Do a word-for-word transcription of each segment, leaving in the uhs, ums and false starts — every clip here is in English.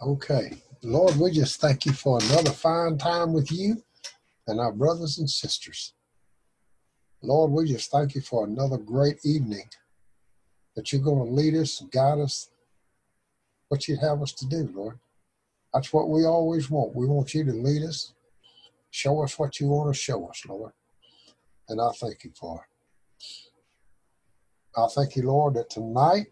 Okay. Lord, we just thank you for another fine time with you and our brothers and sisters. Lord, we just thank you for another great evening that you're going to lead us and guide us what you'd have us to do, Lord. That's what we always want. We want you to lead us, show us what you want to show us, Lord. And I thank you for it. I thank you, Lord, that tonight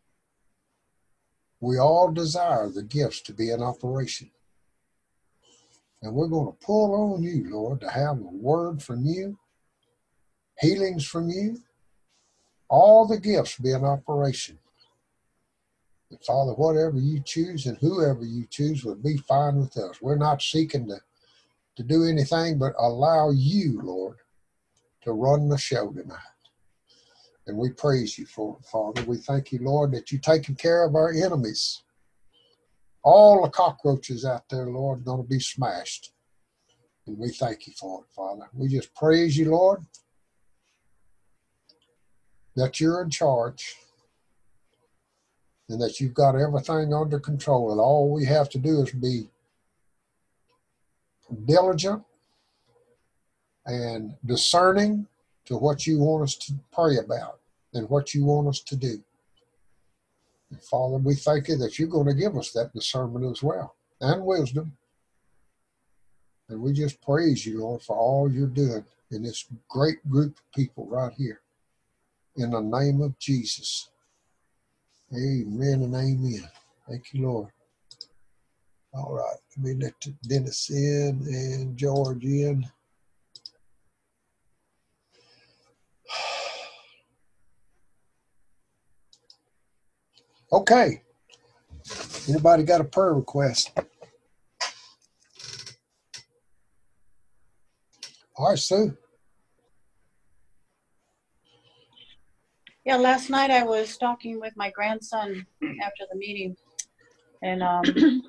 we all desire the gifts to be in operation. And we're going to pull on you, Lord, to have a word from you, healings from you, all the gifts be in operation. And Father, whatever you choose and whoever you choose would be fine with us. We're not seeking to, to do anything but allow you, Lord, to run the show tonight. And we praise you for it, Father. We thank you, Lord, that you're taking care of our enemies. All the cockroaches out there, Lord, are going to be smashed. And we thank you for it, Father. We just praise you, Lord, that you're in charge and that you've got everything under control. And all we have to do is be diligent and discerning to what you want us to pray about and what you want us to do. And Father, we thank you that you're going to give us that discernment as well and wisdom. And we just praise you, Lord, for all you're doing in this great group of people right here. In the name of Jesus. Amen and amen. Thank you, Lord. All right. Let me let Dennis in and George in. Okay. Anybody got a prayer request? All right, Sue. Yeah, last night I was talking with my grandson after the meeting, and um,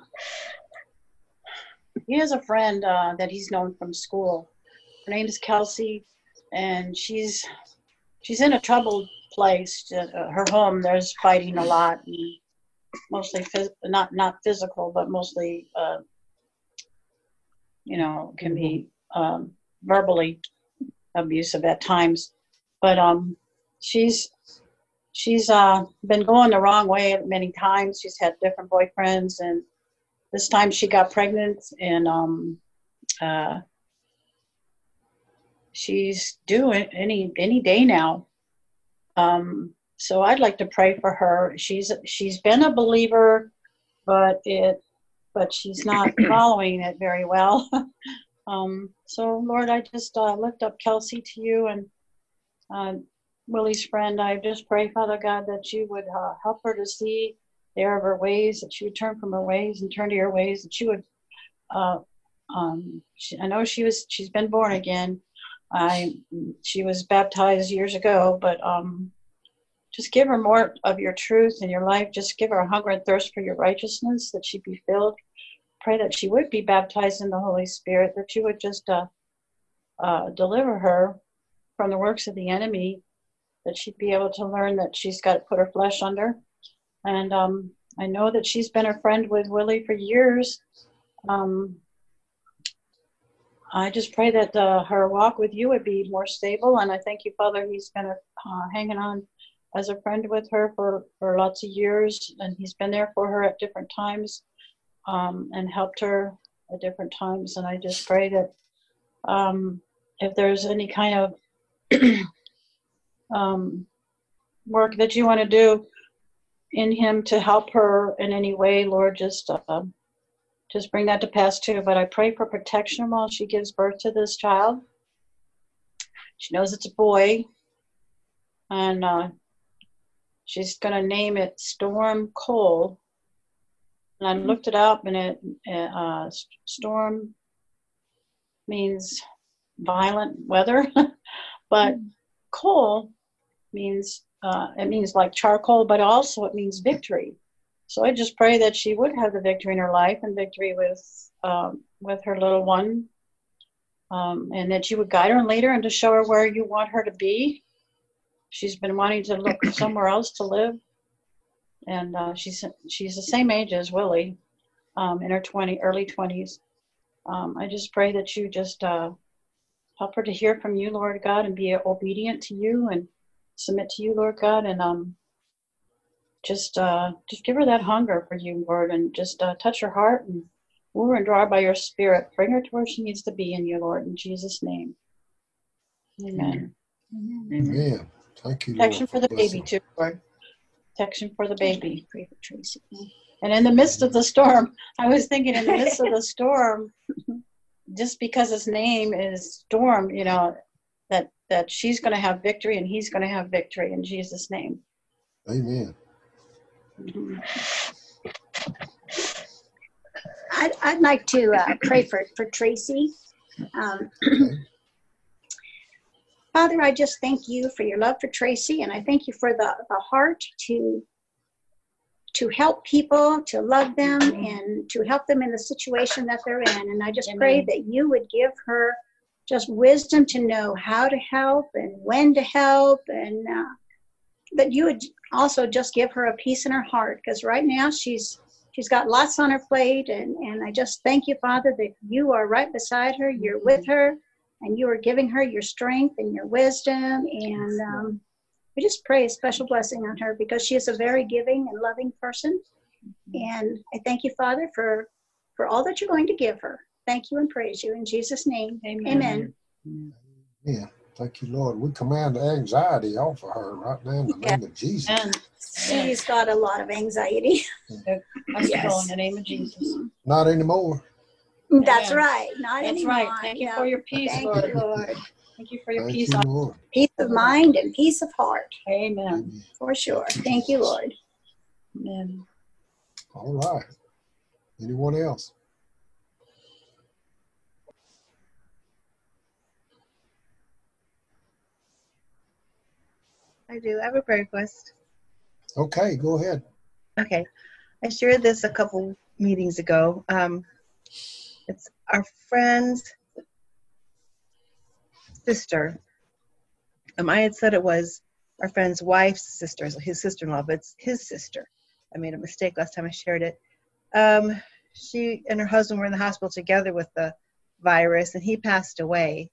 he has a friend uh, that he's known from school. Her name is Kelsey, and she's she's in a troubled place. Uh, her home, there's fighting a lot, and mostly phys- not not physical, but mostly, uh, you know, can be um, verbally abusive at times. But um, she's she's uh, been going the wrong way many times. She's had different boyfriends, and this time she got pregnant, and um, uh, she's due any any day now. Um, so I'd like to pray for her. She's she's been a believer, but it but she's not following it very well. um, so Lord, I just uh, lift up Kelsey to you, and uh, Willie's friend. I just pray, Father God, that you would uh, help her to see the error of her ways, that she would turn from her ways and turn to your ways, that she would. Uh, um, she, I know she was. She's been born again. I. She was baptized years ago, but um, just give her more of your truth in your life. Just give her a hunger and thirst for your righteousness, that she be filled. Pray that she would be baptized in the Holy Spirit, that you would just uh, uh, deliver her from the works of the enemy, that she'd be able to learn that she's got to put her flesh under. And um, I know that she's been a friend with Willie for years. Um, I just pray that uh, her walk with you would be more stable. And I thank you, Father, he's been uh, hanging on as a friend with her for, for lots of years. And he's been there for her at different times um, and helped her at different times. And I just pray that um, if there's any kind of um, work that you want to do in him to help her in any way, Lord, just uh, just bring that to pass too. But I pray for protection while she gives birth to this child. She knows it's a boy, and uh, she's going to name it Storm Cole. And I looked it up, and it uh, storm means violent weather, but coal means uh, it means like charcoal, but also it means victory. So I just pray that she would have the victory in her life and victory with um, with her little one, um, and that you would guide her and lead her and to show her where you want her to be. She's been wanting to look somewhere else to live, and uh, she's she's the same age as Willie. um, in her twenty early twenties. Um, I just pray that you just uh, help her to hear from you, Lord God, and be obedient to you and submit to you, Lord God, and um, just uh, just give her that hunger for you, Lord, and just uh, touch her heart and woo her and draw her by your Spirit. Bring her to where she needs to be in you, Lord, in Jesus' name. Amen. Amen. Amen. Thank you, Lord, Protection for for the blessing. baby too, Lord. Protection for the baby. Pray for Tracy. And in the midst of the storm, I was thinking in the midst of the storm, just because his name is Storm, you know, that, that she's going to have victory and he's going to have victory in Jesus' name. Amen. Mhm. I'd, I'd like to uh, pray for, for Tracy. Um, Okay. Father, I just thank you for your love for Tracy, and I thank you for the, the heart to to help people, to love them, and to help them in the situation that they're in. And I just Amen. pray that you would give her just wisdom to know how to help and when to help, and uh, that you would also just give her a peace in her heart, because right now she's she's got lots on her plate, and, and I just thank you, Father, that you are right beside her, you're with her, and you are giving her your strength and your wisdom, and um, we just pray a special blessing on her because she is a very giving and loving person. And I thank you, Father, for, for all that you're going to give her. Thank you and praise you in Jesus' name. Amen. Amen. Yeah. Thank you, Lord. We command anxiety off of her right now in the Yeah. name of Jesus. And She's got a lot of anxiety. I Yes. go in the name of Jesus. Not anymore. That's Amen. right. Not That's anymore. right. Thank you No. for your peace, Thank Lord. you, Lord. Thank you for your Thank peace. you, On- Lord. Peace of mind and peace of heart, Amen. Amen. for sure. Thank you, Thank you, Jesus. Lord. Amen. All right. Anyone else? I do. I have a prayer request. Okay, go ahead. Okay. I shared this a couple meetings ago. Um, it's our friend's sister. Um, I had said it was our friend's wife's sister, so his sister-in-law, but it's his sister. I made a mistake last time I shared it. Um, she and her husband were in the hospital together with the virus, and he passed away.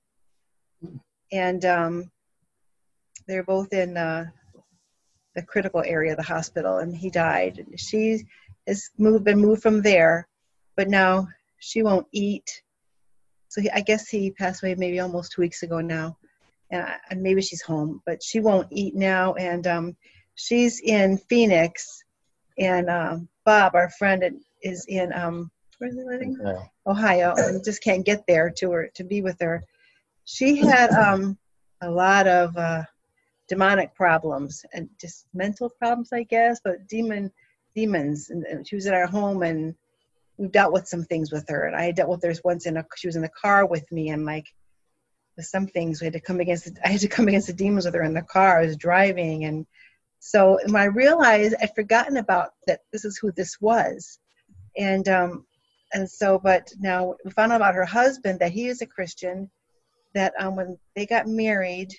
And um, they're both in uh, the critical area of the hospital, and he died. She has moved, been moved from there, but now she won't eat. So he, I guess he passed away maybe almost two weeks ago now, and, I, and maybe she's home, but she won't eat now. And um, she's in Phoenix, and um, Bob, our friend, is in um, where's he living? Yeah. Ohio, and just can't get there to her to be with her. She had um, a lot of uh, demonic problems and just mental problems, I guess, but demon demons. And, and she was in our home, and we've dealt with some things with her. And I dealt with her once in a she was in the car with me, and like with some things we had to come against. I had to come against the demons with her in the car. I was driving, and so when I realized I'd forgotten about that, this is who this was, and um, and so, but now we found out about her husband that he is a Christian. That um, when they got married,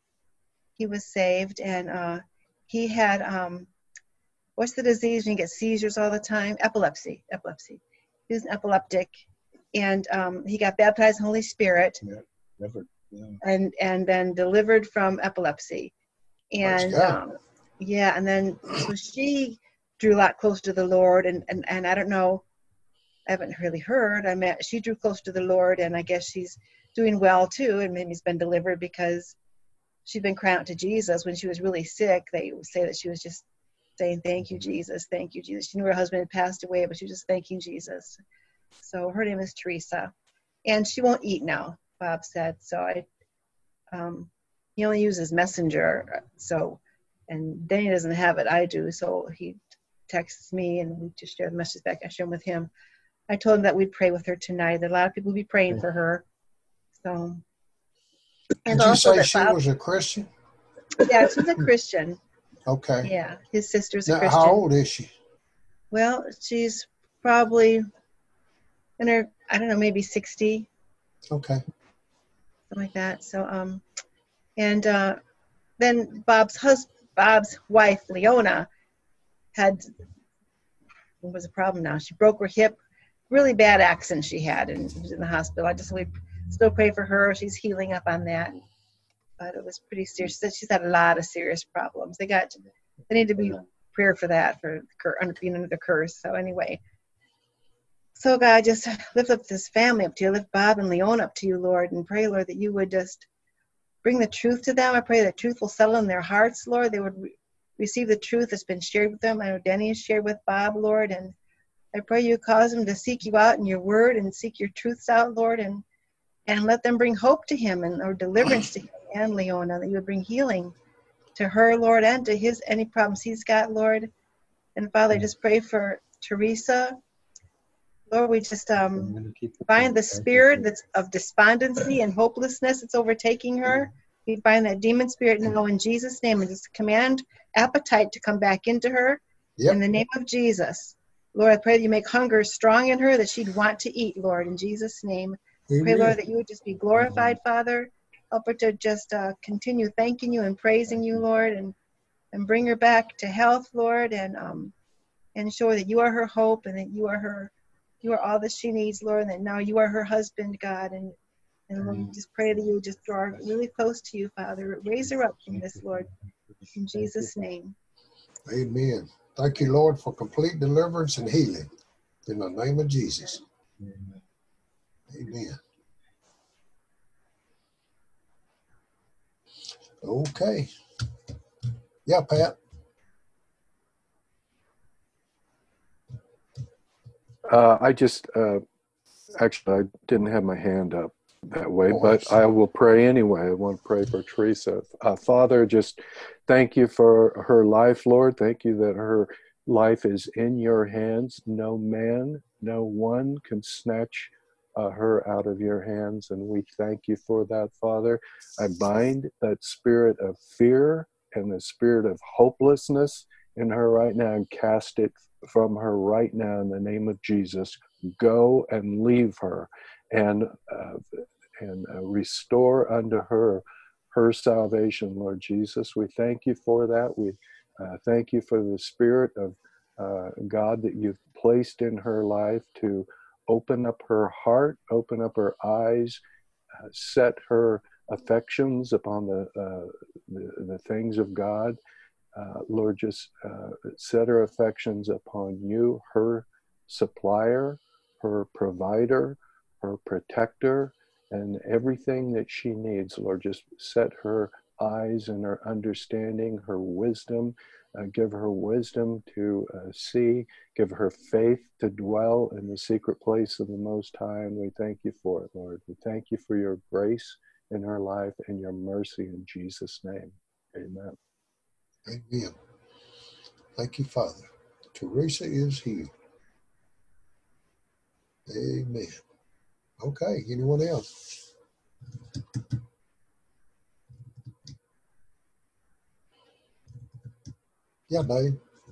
he was saved, and uh, he had um, what's the disease when you get seizures all the time? Epilepsy. Epilepsy. He was an epileptic, and um, he got baptized in the Holy Spirit, Yeah. Never. Yeah. and and then delivered from epilepsy, Praise and God. um, yeah, and then so she drew a lot closer to the Lord, and and and I don't know, I haven't really heard. I met she drew close to the Lord, and I guess she's doing well too, and maybe has been delivered because she'd been crying out to Jesus when she was really sick. They would say that she was just saying, "Thank you, Jesus. Thank you, Jesus." She knew her husband had passed away, but she was just thanking Jesus. So her name is Teresa, and she won't eat now, Bob said. So I, um, he only uses Messenger. So, and Danny doesn't have it. I do. So he texts me, and we just share the message back. I share them with him. I told him that we'd pray with her tonight. That a lot of people will be praying for her. So, and Did you also say that she Bob, was a Christian? yeah, she's a Christian. Okay. Yeah, his sister's a Now, Christian. how old is she? Well, she's probably in her, I don't know, maybe sixty, Okay. something like that. So, um, and uh, then Bob's husband, Bob's wife, Leona, had, what was the problem now? She broke her hip really bad accident she had and was in the hospital. I just we still pray for her. She's healing up on that. But it was pretty serious. She said she's had a lot of serious problems. They got to, they need to be prepared for that, for being under the curse. So anyway, so God, just lift up this family up to you. Lift Bob and Leon up to you, Lord, and pray, Lord, that you would just bring the truth to them. I pray that truth will settle in their hearts, Lord. They would re- receive the truth that's been shared with them. I know Denny has shared with Bob, Lord, and I pray you cause them to seek you out in your word and seek your truths out, Lord, and and let them bring hope to him and or deliverance to him and Leona, that you would bring healing to her, Lord, and to his any problems he's got, Lord. And Father, just pray for Teresa. Lord, we just um, bind the spirit that's of despondency and hopelessness that's overtaking her. We bind that demon spirit now in Jesus' name and just command appetite to come back into her. Yep. In the name of Jesus. Lord, I pray that you make hunger strong in her, that she'd want to eat, Lord, in Jesus' name. Amen. Pray, Lord, that you would just be glorified, Father. Help her to just uh, continue thanking you and praising you, Lord, and, and bring her back to health, Lord, and um, and show her that you are her hope and that you are her, you are all that she needs, Lord, and that now you are her husband, God. And, and Lord, we just pray that you would just draw her really close to you, Father. Raise her up from this, Lord, in Jesus' name. Amen. Thank you, Lord, for complete deliverance and healing. In the name of Jesus. Amen. Okay. Yeah, Pat. Uh, I just, uh, actually, I didn't have my hand up that way, Oh, but I will pray anyway. I want to pray for Teresa. Uh, Father, just thank you for her life, Lord. Thank you that her life is in your hands. No man, no one can snatch uh, her out of your hands, and we thank you for that, Father. I bind that spirit of fear and the spirit of hopelessness in her right now and cast it from her right now in the name of Jesus. Go and leave her and uh, and uh, restore unto her her salvation, Lord Jesus. We thank you for that. We uh, thank you for the spirit of uh, God that you've placed in her life to open up her heart, open up her eyes, uh, set her affections upon the, uh, the, the things of God. Uh, Lord, just uh, set her affections upon you, her supplier, her provider, her protector, and everything that she needs. Lord, just set her eyes and her understanding, her wisdom. Uh, give her wisdom to uh, see. Give her faith to dwell in the secret place of the Most High. And we thank you for it, Lord. We thank you for your grace in her life and your mercy in Jesus' name. Amen. Amen. Thank you, Father. Teresa is healed. Amen. Okay, anyone else? Yeah, Dave.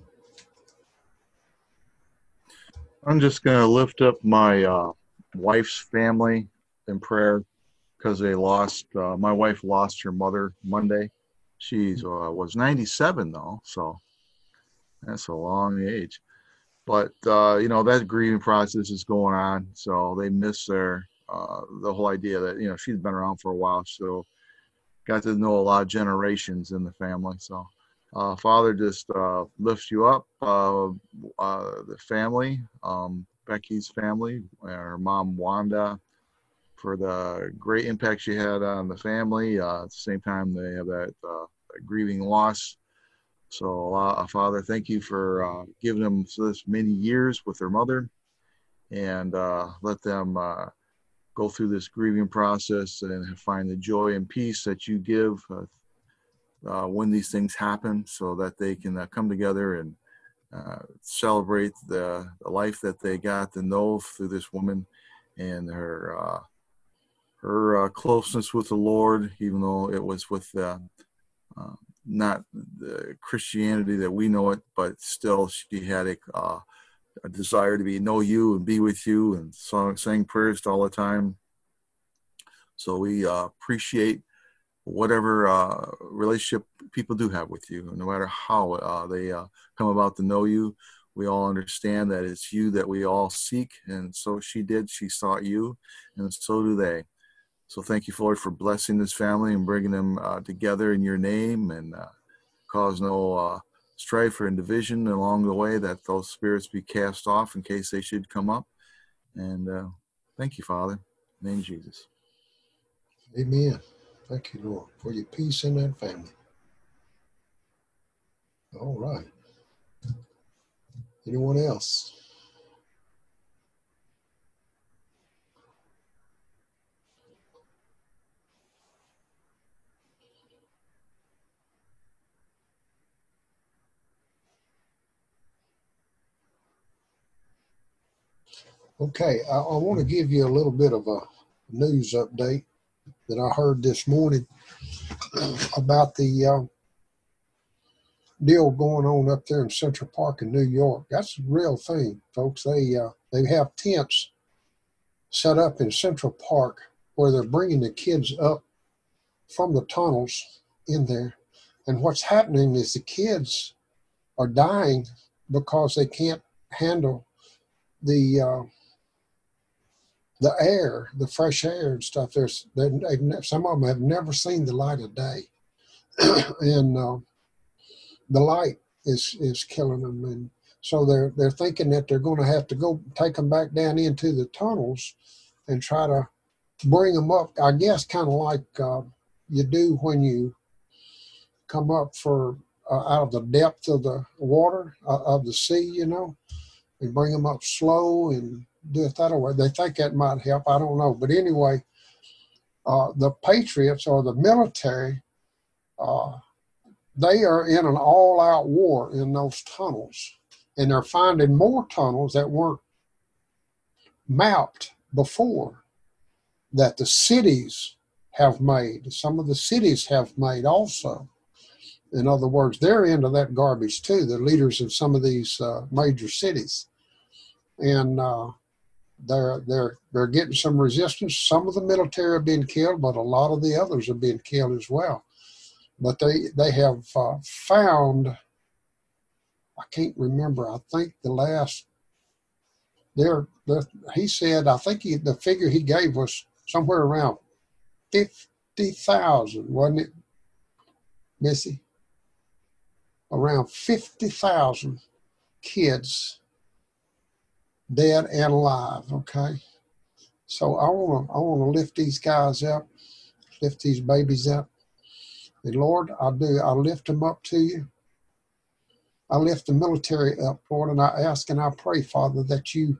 I'm just going to lift up my uh, wife's family in prayer because they lost, uh, my wife lost her mother Monday. She uh, was ninety-seven though, so that's a long age. But, uh, you know, that grieving process is going on, so they miss their, uh, the whole idea that, you know, she's been around for a while, so got to know a lot of generations in the family. So, uh, Father, just uh, lifts you up, uh, uh, the family, um, Becky's family, her mom, Wanda, for the great impact she had on the family. Uh, at the same time, they have that, uh, that grieving loss. So, uh, Father, thank you for uh, giving them this many years with their mother, and uh, let them uh, go through this grieving process and find the joy and peace that you give uh, uh, when these things happen, so that they can uh, come together and uh, celebrate the, the life that they got to know through this woman and her uh, her uh, closeness with the Lord, even though it was with uh, uh, not the Christianity that we know it, but still she had a, uh, a desire to be know you and be with you, and song, sang prayers all the time. So we uh, appreciate whatever uh, relationship people do have with you, no matter how uh, they uh, come about to know you. we all understand that it's you that we all seek. And so she did. She sought you, and so do they. So thank you, Lord, for blessing this family and bringing them uh, together in your name, and uh, cause no uh, strife or division along the way, that those spirits be cast off in case they should come up. And uh, thank you, Father. In the name of Jesus. Amen. Thank you, Lord, for your peace in that family. All right. Anyone else? Okay, I, I want to give you a little bit of a news update that I heard this morning about the uh, deal going on up there in Central Park in New York. That's a real thing, folks. They uh, they have tents set up in Central Park where they're bringing the kids up from the tunnels in there. And what's happening is the kids are dying because they can't handle the uh, the air, the fresh air and stuff. There's they've, some of them have never seen the light of day, and uh, the light is is killing them. And so they're they're thinking that they're going to have to go take them back down into the tunnels and try to bring them up. I guess kind of like uh, you do when you come up for uh, out of the depth of the water uh, of the sea, you know, and bring them up slow and do it that way. They think that might help. I don't know. But anyway, uh, the Patriots or the military, uh, they are in an all-out war in those tunnels. And they're finding more tunnels that weren't mapped before that the cities have made. Some of the cities have made also. In other words, they're into that garbage too, the leaders of some of these uh, major cities. And uh, they're they're they're getting some resistance. Some of the military have been killed, but a lot of the others have been killed as well. But they they have uh, found, I can't remember, I think the last, there he said, I think he, the figure he gave was somewhere around fifty thousand, wasn't it, Missy? Around fifty thousand kids dead and alive, okay? So I want to I want to lift these guys up, lift these babies up. And Lord, I do, I lift them up to you. I lift the military up, Lord, and I ask and I pray, Father, that you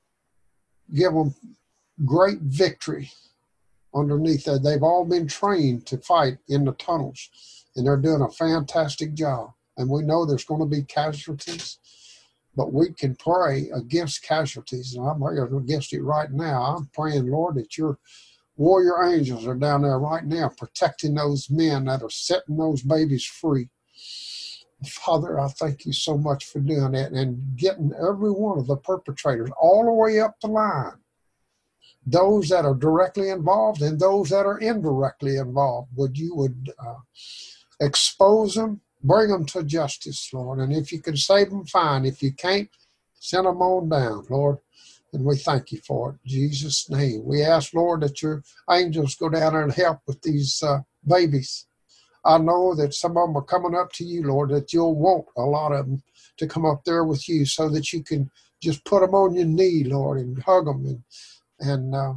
give them great victory underneath that. They've all been trained to fight in the tunnels, and they're doing a fantastic job. And we know there's going to be casualties, but we can pray against casualties. And I'm praying against it right now. I'm praying, Lord, that your warrior angels are down there right now protecting those men that are setting those babies free. Father, I thank you so much for doing that and getting every one of the perpetrators all the way up the line. Those that are directly involved and those that are indirectly involved, would you would uh, expose them, bring them to justice, Lord. And if you can save them, fine. If you can't, send them on down, Lord. And we thank you for it. In Jesus' name. We ask, Lord, that your angels go down there and help with these uh, babies. I know that some of them are coming up to you, Lord, that you'll want a lot of them to come up there with you so that you can just put them on your knee, Lord, and hug them and, and uh,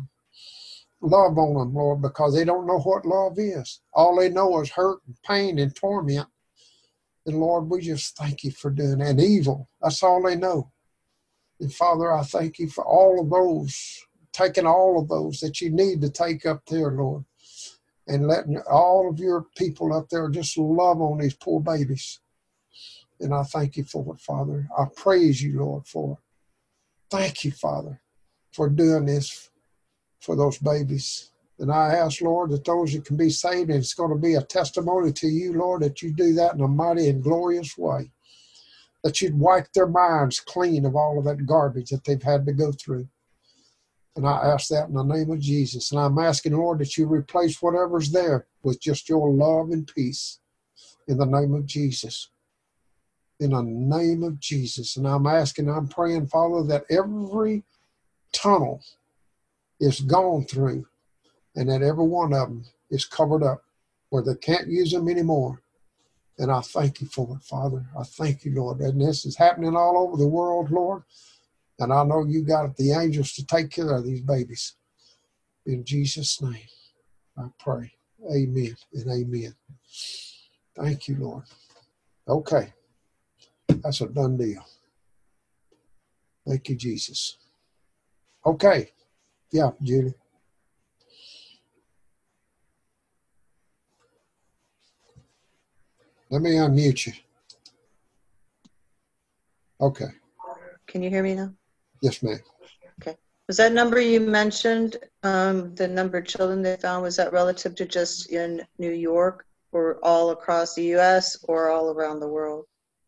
love on them, Lord, because they don't know what love is. All they know is hurt and pain and torment. And Lord, we just thank you for doing that. And evil, that's all they know. And Father, I thank you for all of those, taking all of those that you need to take up there, Lord. And letting all of your people up there just love on these poor babies. And I thank you for it, Father. I praise you, Lord, for it. Thank you, Father, for doing this for those babies. And I ask, Lord, that those that can be saved, and it's going to be a testimony to you, Lord, that you do that in a mighty and glorious way. That you'd wipe their minds clean of all of that garbage that they've had to go through. And I ask that in the name of Jesus. And I'm asking, Lord, that you replace whatever's there with just your love and peace in the name of Jesus. in the name of Jesus. And I'm asking, I'm praying, Father, that every tunnel is gone through and that every one of them is covered up where they can't use them anymore. And I thank you for it, Father. I thank you, Lord. And this is happening all over the world, Lord. And I know you got the angels to take care of these babies. In Jesus' name, I pray. Amen and amen. Thank you, Lord. Okay. That's a done deal. Thank you, Jesus. Okay. Yeah, Judy. Let me unmute you. Okay. Can you hear me now? Yes, ma'am. Okay. Was that number you mentioned, um, the number of children they found, was that relative to just in New York or all across the U S or all around the world?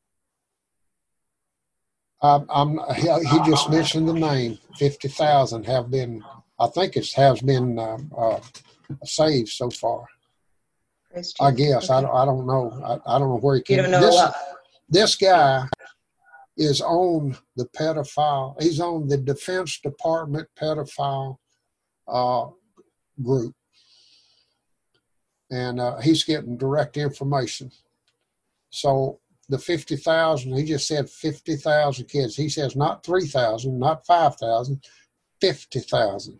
Um, I'm, he, he just mentioned the name. fifty thousand have been, I think it has been um, uh, saved so far. Praise I Jesus. guess. Okay. I, don't, I don't know. I, I don't know where he You came. don't know This, what? this guy is on the pedophile. He's on the Defense Department pedophile uh, group. And uh, he's getting direct information. So the fifty thousand, he just said fifty thousand kids. He says not three thousand, not five thousand, fifty thousand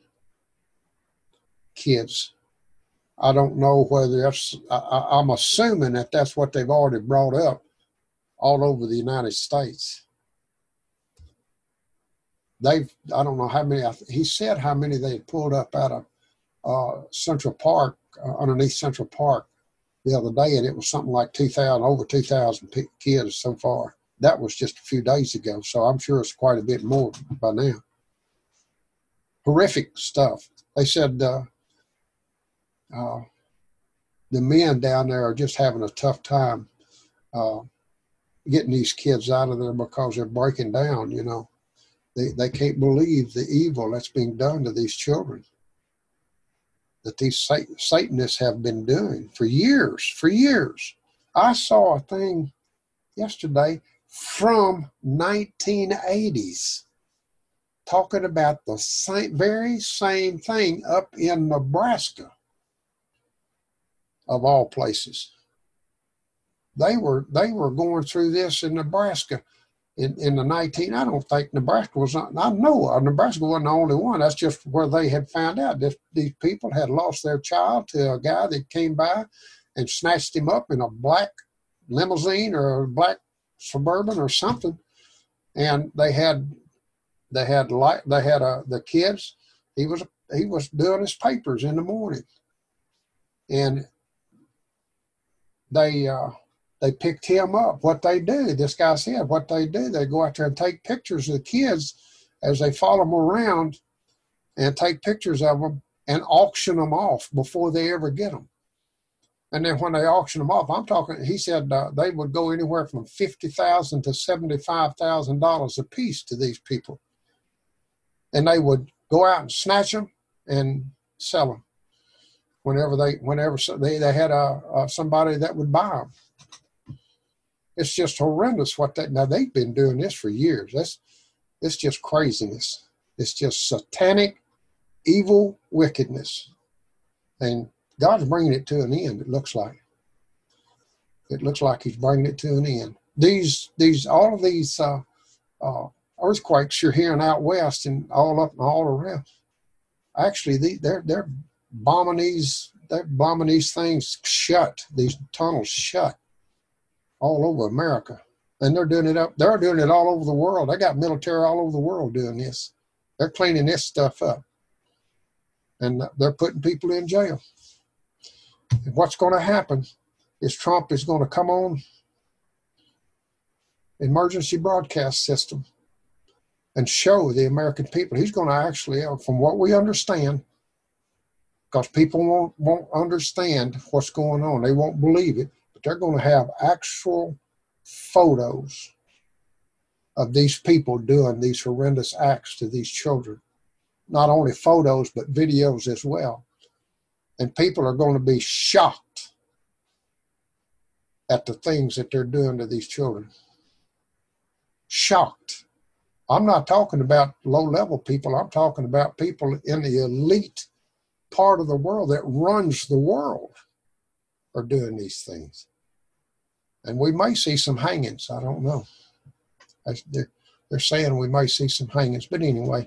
kids. I don't know whether that's, I, I'm assuming that that's what they've already brought up all over the United States. They've, I don't know how many, he said how many they had pulled up out of uh, Central Park, uh, underneath Central Park the other day, and it was something like two thousand, over two thousand p- kids so far. That was just a few days ago, so I'm sure it's quite a bit more by now. Horrific stuff. They said uh, uh, the men down there are just having a tough time uh, getting these kids out of there because they're breaking down, you know. They, they can't believe the evil that's being done to these children, that these Satanists have been doing for years, for years. I saw a thing yesterday from nineteen eighties talking about the same, very same thing up in Nebraska, of all places. They were they were going through this in Nebraska in, in the nineteen. I don't think Nebraska was not. I know Nebraska wasn't the only one. That's just where they had found out that these people had lost their child to a guy that came by and snatched him up in a black limousine or a black Suburban or something, and they had they had like they had a the kids. He was he was doing his papers in the morning, and they uh, they picked him up. What they do, this guy said, what they do, they go out there and take pictures of the kids as they follow them around, and take pictures of them and auction them off before they ever get them. And then when they auction them off, I'm talking, he said uh, they would go anywhere from fifty thousand dollars to seventy-five thousand dollars a piece to these people. And they would go out and snatch them and sell them whenever they, whenever they, they had a, a somebody that would buy them. It's just horrendous what that, now they've been doing this for years. That's, it's just craziness. It's just satanic, evil wickedness. And God's bringing it to an end, it looks like. It looks like he's bringing it to an end. These, these, all of these uh, uh, earthquakes you're hearing out west and all up and all around, actually, the, they're they're bombing these, they're bombing these things shut, these tunnels shut all over America. And they're doing it up, they're doing it all over the world. They got military all over the world doing this. They're cleaning this stuff up. And they're putting people in jail. And what's going to happen is Trump is going to come on emergency broadcast system and show the American people. He's going to actually, from what we understand, because people won't, won't understand what's going on. They won't believe it, but they're going to have actual photos of these people doing these horrendous acts to these children. Not only photos, but videos as well. And people are going to be shocked at the things that they're doing to these children. shocked. I'm not talking about low-level people. I'm talking about people in the elite part of the world that runs the world are doing these things. And we may see some hangings. I don't know. They're, they're saying we may see some hangings. But anyway,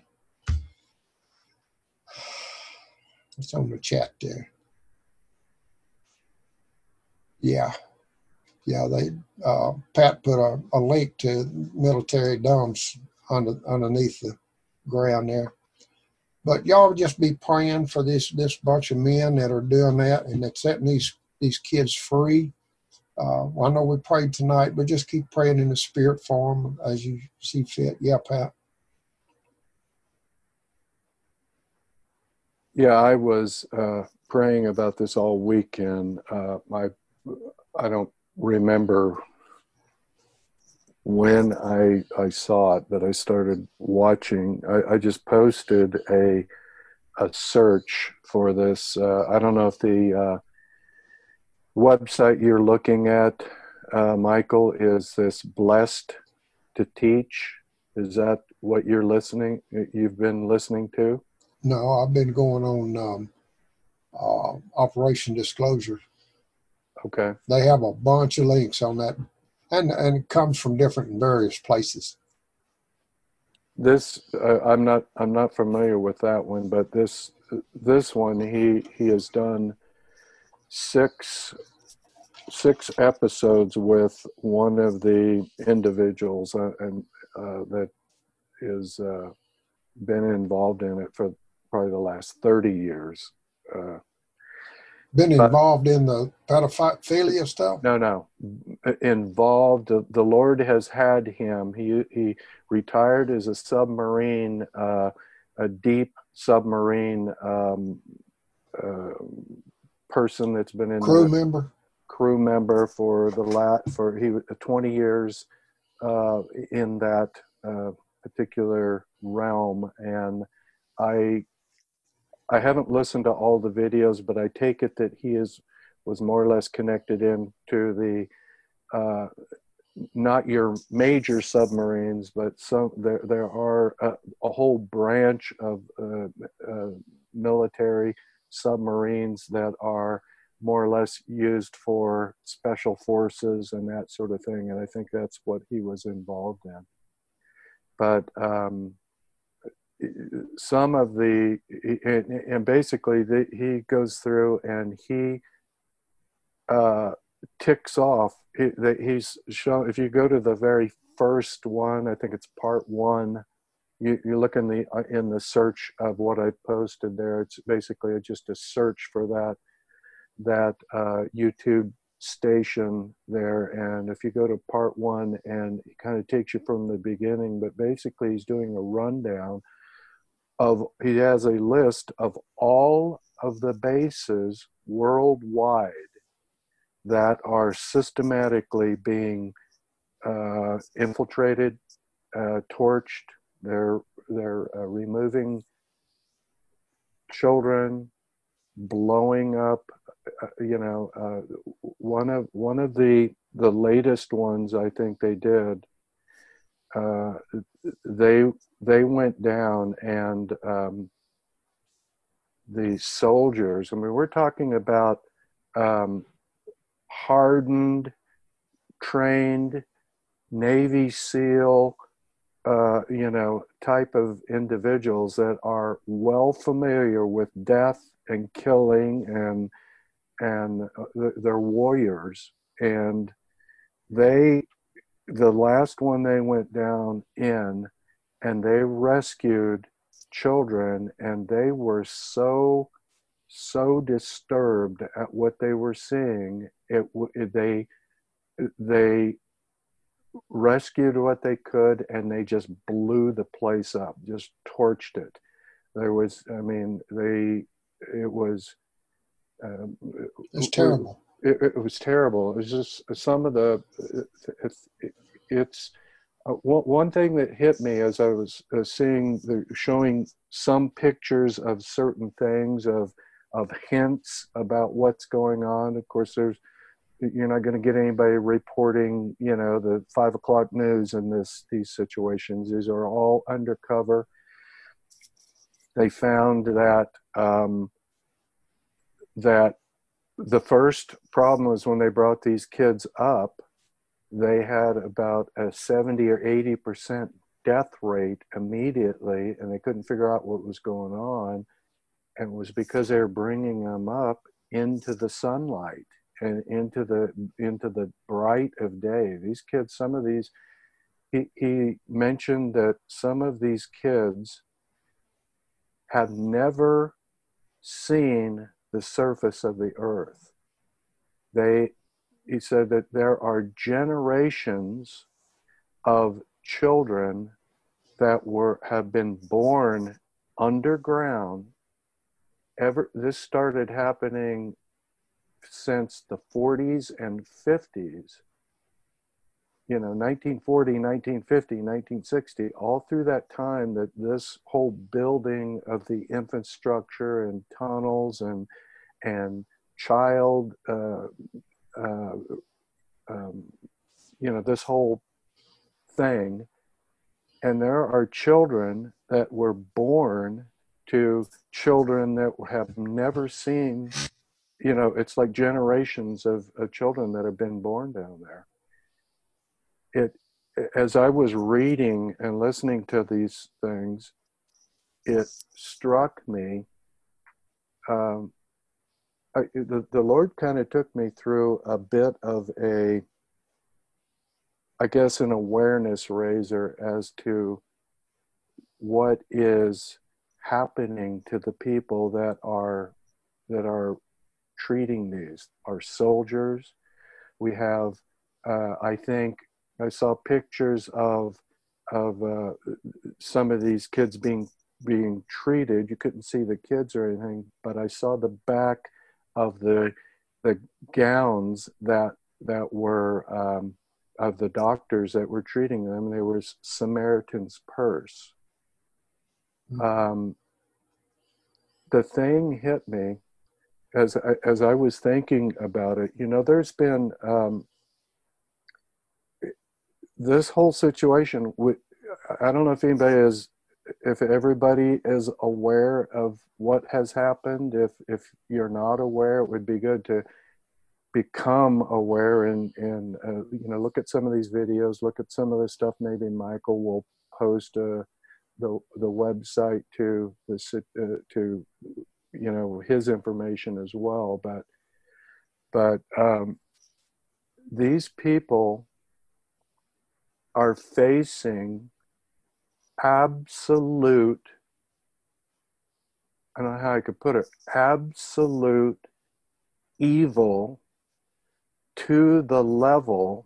it's on the chat there. Yeah. Yeah, they uh, Pat put a, a link to military domes under, underneath the ground there. But y'all just be praying for this this bunch of men that are doing that and that's setting these these kids free. Uh, well, I know we prayed tonight, but just keep praying in the spirit for them as you see fit. Yeah, Pat. Yeah, I was uh, praying about this all weekend. Uh, I I don't remember when I I saw it, but I started watching. I, I just posted a a search for this. Uh, I don't know if the uh, website you're looking at, uh, Michael, is this Blessed to Teach. Is that what you're listening? You've been listening to? No, I've been going on um, uh, Operation Disclosure. Okay. They have a bunch of links on that, and and it comes from different and various places. This uh, I'm not I'm not familiar with that one, but this this one he he has done six six episodes with one of the individuals uh, and uh, that is uh, been involved in it for probably the last thirty years. Uh, Been but, involved in the pedophilia stuff? No, no. Involved. The, the Lord has had him. He he retired as a submarine, uh, a deep submarine um, uh, person that's been in Crew the member? crew member for the lat for he twenty years uh, in that uh, particular realm, and I I haven't listened to all the videos, but I take it that he is was more or less connected in to the uh, not your major submarines, but some there there are a, a whole branch of uh, uh, military submarines that are more or less used for special forces and that sort of thing, and I think that's what he was involved in. But um, some of the and, and basically the, he goes through and he uh, ticks off he, that he's shown. If you go to the very first one, I think it's part one. You, you look in the uh, in the search of what I posted there. It's basically just a search for that that uh, YouTube station there. And if you go to part one, and it kind of takes you from the beginning, but basically he's doing a rundown of. He has a list of all of the bases worldwide that are systematically being uh, infiltrated, uh, torched. They're they're uh, removing children, blowing up. Uh, you know, uh, one of one of the the latest ones I think they did. Uh, they they went down and um, the soldiers. I mean, we're talking about um, hardened, trained Navy SEAL, uh, you know, type of individuals that are well familiar with death and killing, and and uh, they're warriors. And they, the last one they went down in, and they rescued children, and they were so so disturbed at what they were seeing. It, it they they rescued what they could, and they just blew the place up, just torched it. There was, I mean, they, it was, um, It's terrible. It, it was terrible. It was just some of the, it's, it's uh, one, one thing that hit me as I was uh, seeing the, showing some pictures of certain things, of, of hints about what's going on. Of course, there's, you're not going to get anybody reporting, you know, the five o'clock news in this these situations. These are all undercover. They found that um, that the first problem was when they brought these kids up, they had about a seventy or eighty percent death rate immediately, and they couldn't figure out what was going on. And it was because they were bringing them up into the sunlight and into the into the bright of day. These kids, some of these, he, he mentioned that some of these kids have never seen the surface of the earth. They, he said that there are generations of children that were have been born underground. Ever this started happening since the forties and fifties. You know, nineteen forty, nineteen fifty, nineteen sixty, all through that time that this whole building of the infrastructure and tunnels and and child, uh, uh, um, you know, this whole thing. And there are children that were born to children that have never seen, you know, it's like generations of, of children that have been born down there. It, as I was reading and listening to these things, it struck me, um, I, the, the Lord kind of took me through a bit of a, I guess, an awareness raiser as to what is happening to the people that are that are treating these. Our soldiers. We have, uh, I think, I saw pictures of of uh, some of these kids being being treated. You couldn't see the kids or anything, but I saw the back of the the gowns that that were um, of the doctors that were treating them. There was Samaritan's Purse. Um, the thing hit me as I, as I was thinking about it. You know, there's been um, this whole situation. With, I don't know if anybody is, if everybody is aware of what has happened. If if you're not aware, it would be good to become aware and and uh, you know, look at some of these videos, look at some of the stuff. Maybe Michael will post a. the the website to the uh, to you know, his information as well, but but um, these people are facing absolute, I don't know how I could put it, absolute evil to the level.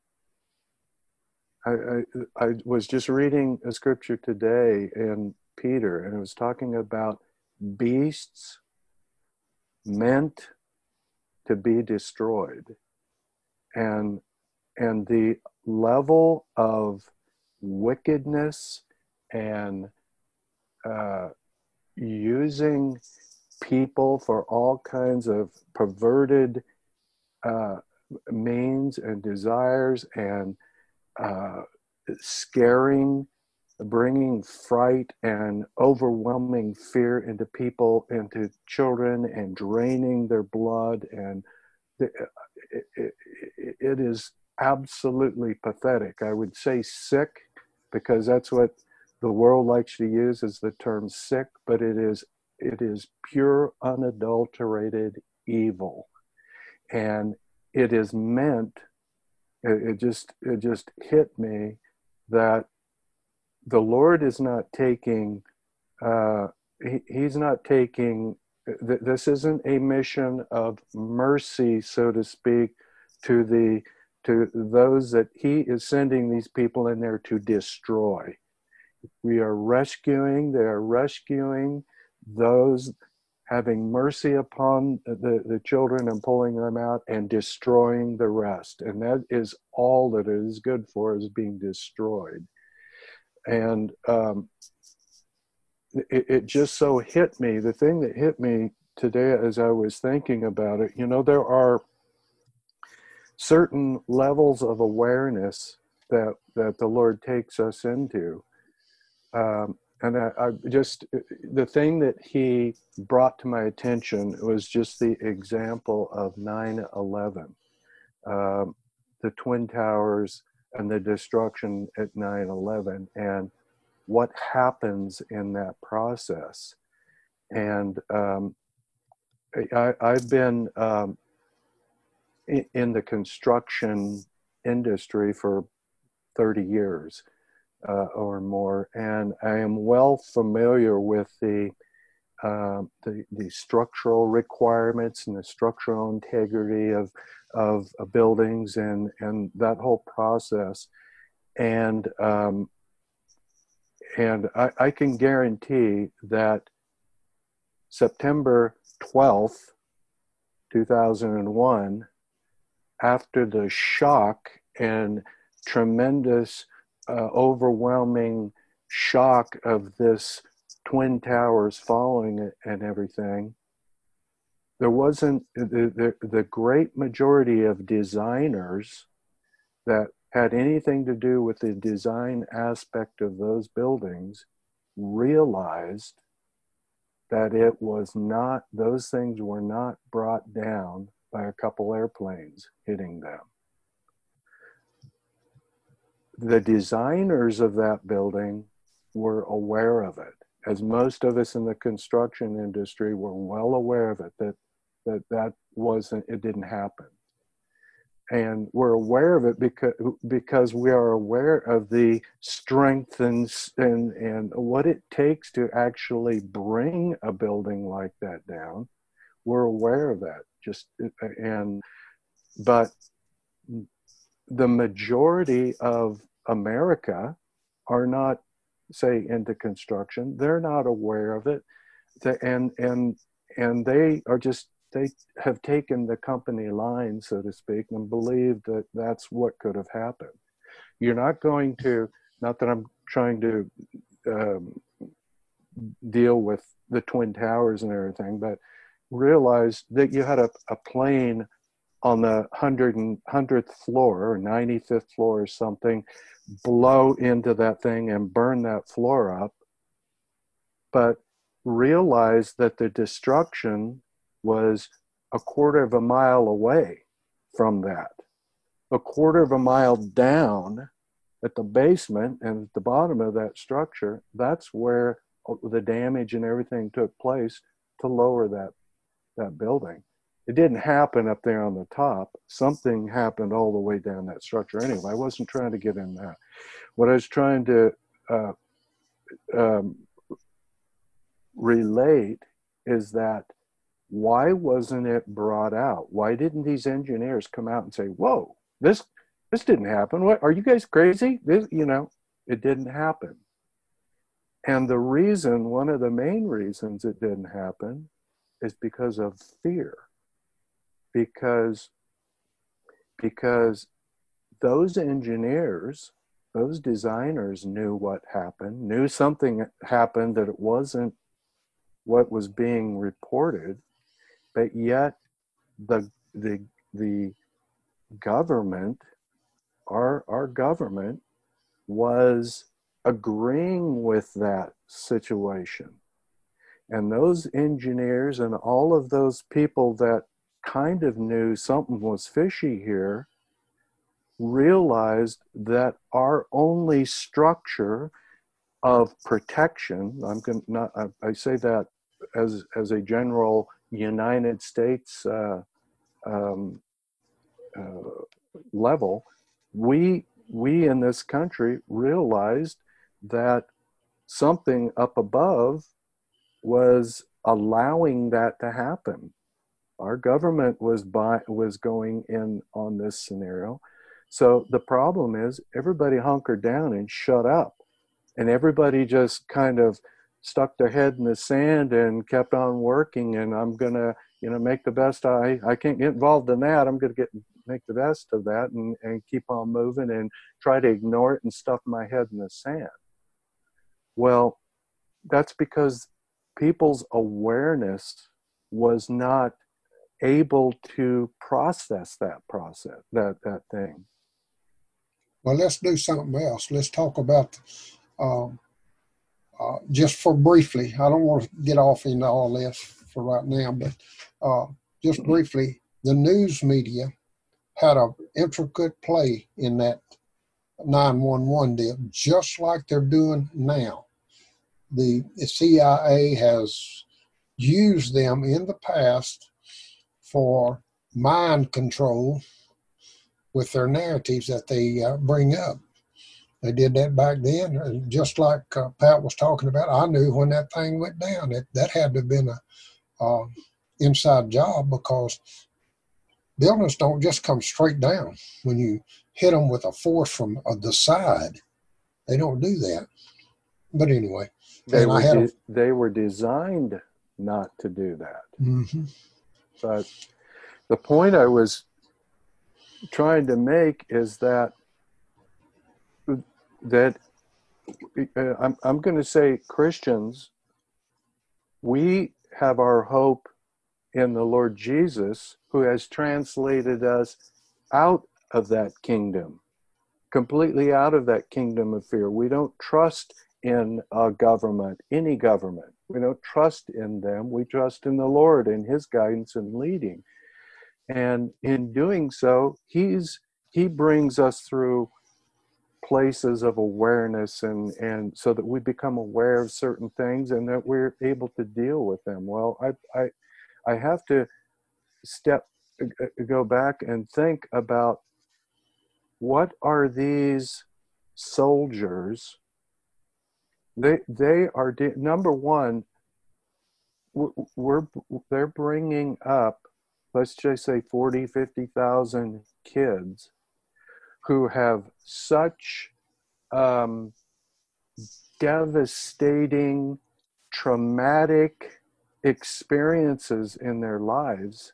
I, I, I was just reading a scripture today in Peter, and it was talking about beasts meant to be destroyed, and and the level of wickedness and uh, using people for all kinds of perverted uh, means and desires, and uh, scaring, bringing fright and overwhelming fear into people, into children, and draining their blood. And the, it, it, it is absolutely pathetic. I would say sick, because that's what the world likes to use as the term sick, but it is it is pure, unadulterated evil. And it is meant, it, it just it just hit me that the Lord is not taking, uh, he, he's not taking, th- this isn't a mission of mercy, so to speak, to the to those that he is sending these people in there to destroy. We are rescuing, they are rescuing those, having mercy upon the, the children and pulling them out, and destroying the rest. And that is all that it is good for, is being destroyed. And um, it, it just so hit me, the thing that hit me today as I was thinking about it, you know, there are certain levels of awareness that that the Lord takes us into. Um, and I, I just, the thing that he brought to my attention was just the example of nine eleven, um, the Twin Towers and the destruction at nine eleven, and what happens in that process. And um, I, I've been um, in, in the construction industry for thirty years. Uh, or more, and I am well familiar with the, uh, the the structural requirements and the structural integrity of of uh, buildings and and that whole process, and um, and I, I can guarantee that September twelfth, two thousand one, after the shock and tremendous Uh, overwhelming shock of this Twin Towers falling and everything, there wasn't the, the, the great majority of designers that had anything to do with the design aspect of those buildings realized that it was not, those things were not brought down by a couple airplanes hitting them. The designers of that building were aware of it, as most of us in the construction industry were well aware of it, that that, that wasn't, it didn't happen. And we're aware of it because, because we are aware of the strength and, and, and what it takes to actually bring a building like that down. We're aware of that. Just, and, but the majority of America are not, say, into construction. They're not aware of it, and and and they are just, they have taken the company line, so to speak, and believe that that's what could have happened. You're not going to, not that I'm trying to um, deal with the Twin Towers and everything, but realize that you had a, a plane on the hundredth floor or ninety-fifth floor or something, blow into that thing and burn that floor up, but realize that the destruction was a quarter of a mile away from that. A quarter of a mile down at the basement and at the bottom of that structure, that's where the damage and everything took place to lower that, that building. It didn't happen up there on the top. Something happened all the way down that structure. Anyway, I wasn't trying to get in that. What I was trying to uh, um, relate is that why wasn't it brought out? Why didn't these engineers come out and say, whoa, this this didn't happen. What, are you guys crazy? This, you know, it didn't happen. And the reason, one of the main reasons it didn't happen is because of fear. Because, because those engineers, those designers knew what happened, knew something happened, that it wasn't what was being reported, but yet the the the government, our our government, was agreeing with that situation. And those engineers and all of those people that kind of knew something was fishy here realized that our only structure of protection, I'm going to not, I, I say that as, as a general United States uh, um, uh, level, we, we in this country realized that something up above was allowing that to happen. Our government was by, was going in on this scenario. So the problem is everybody hunkered down and shut up, and everybody just kind of stuck their head in the sand and kept on working. And I'm gonna, you know, make the best. I I can't get involved in that. I'm gonna get make the best of that and and keep on moving and try to ignore it and stuff my head in the sand. Well, that's because people's awareness was not able to process that process, that, that thing. Well, let's do something else. Let's talk about, um, uh, just for briefly, I don't want to get off into all this for right now, but uh, just briefly, the news media had an intricate play in that nine one one deal, just like they're doing now. The, the C I A has used them in the past for mind control with their narratives that they uh, bring up. They did that back then, and just like uh, Pat was talking about, I knew when that thing went down, that, that had to have been a uh, inside job, because buildings don't just come straight down. When you hit them with a force from uh, the side, they don't do that. But anyway, They and were I had a, de- they were designed not to do that. mm-hmm. But the point I was trying to make is that that uh, I'm I'm going to say, Christians, we have our hope in the Lord Jesus, who has translated us out of that kingdom, completely out of that kingdom of fear. We don't trust in a government, any government. We don't trust in them. We trust in the Lord and his guidance and leading. And in doing so, he's he brings us through places of awareness, and, and so that we become aware of certain things and that we're able to deal with them. Well, I I, I have to step, go back and think about, what are these soldiers? They they are de- number one. We're they're bringing up, let's just say forty, fifty thousand kids who have such um, devastating, traumatic experiences in their lives.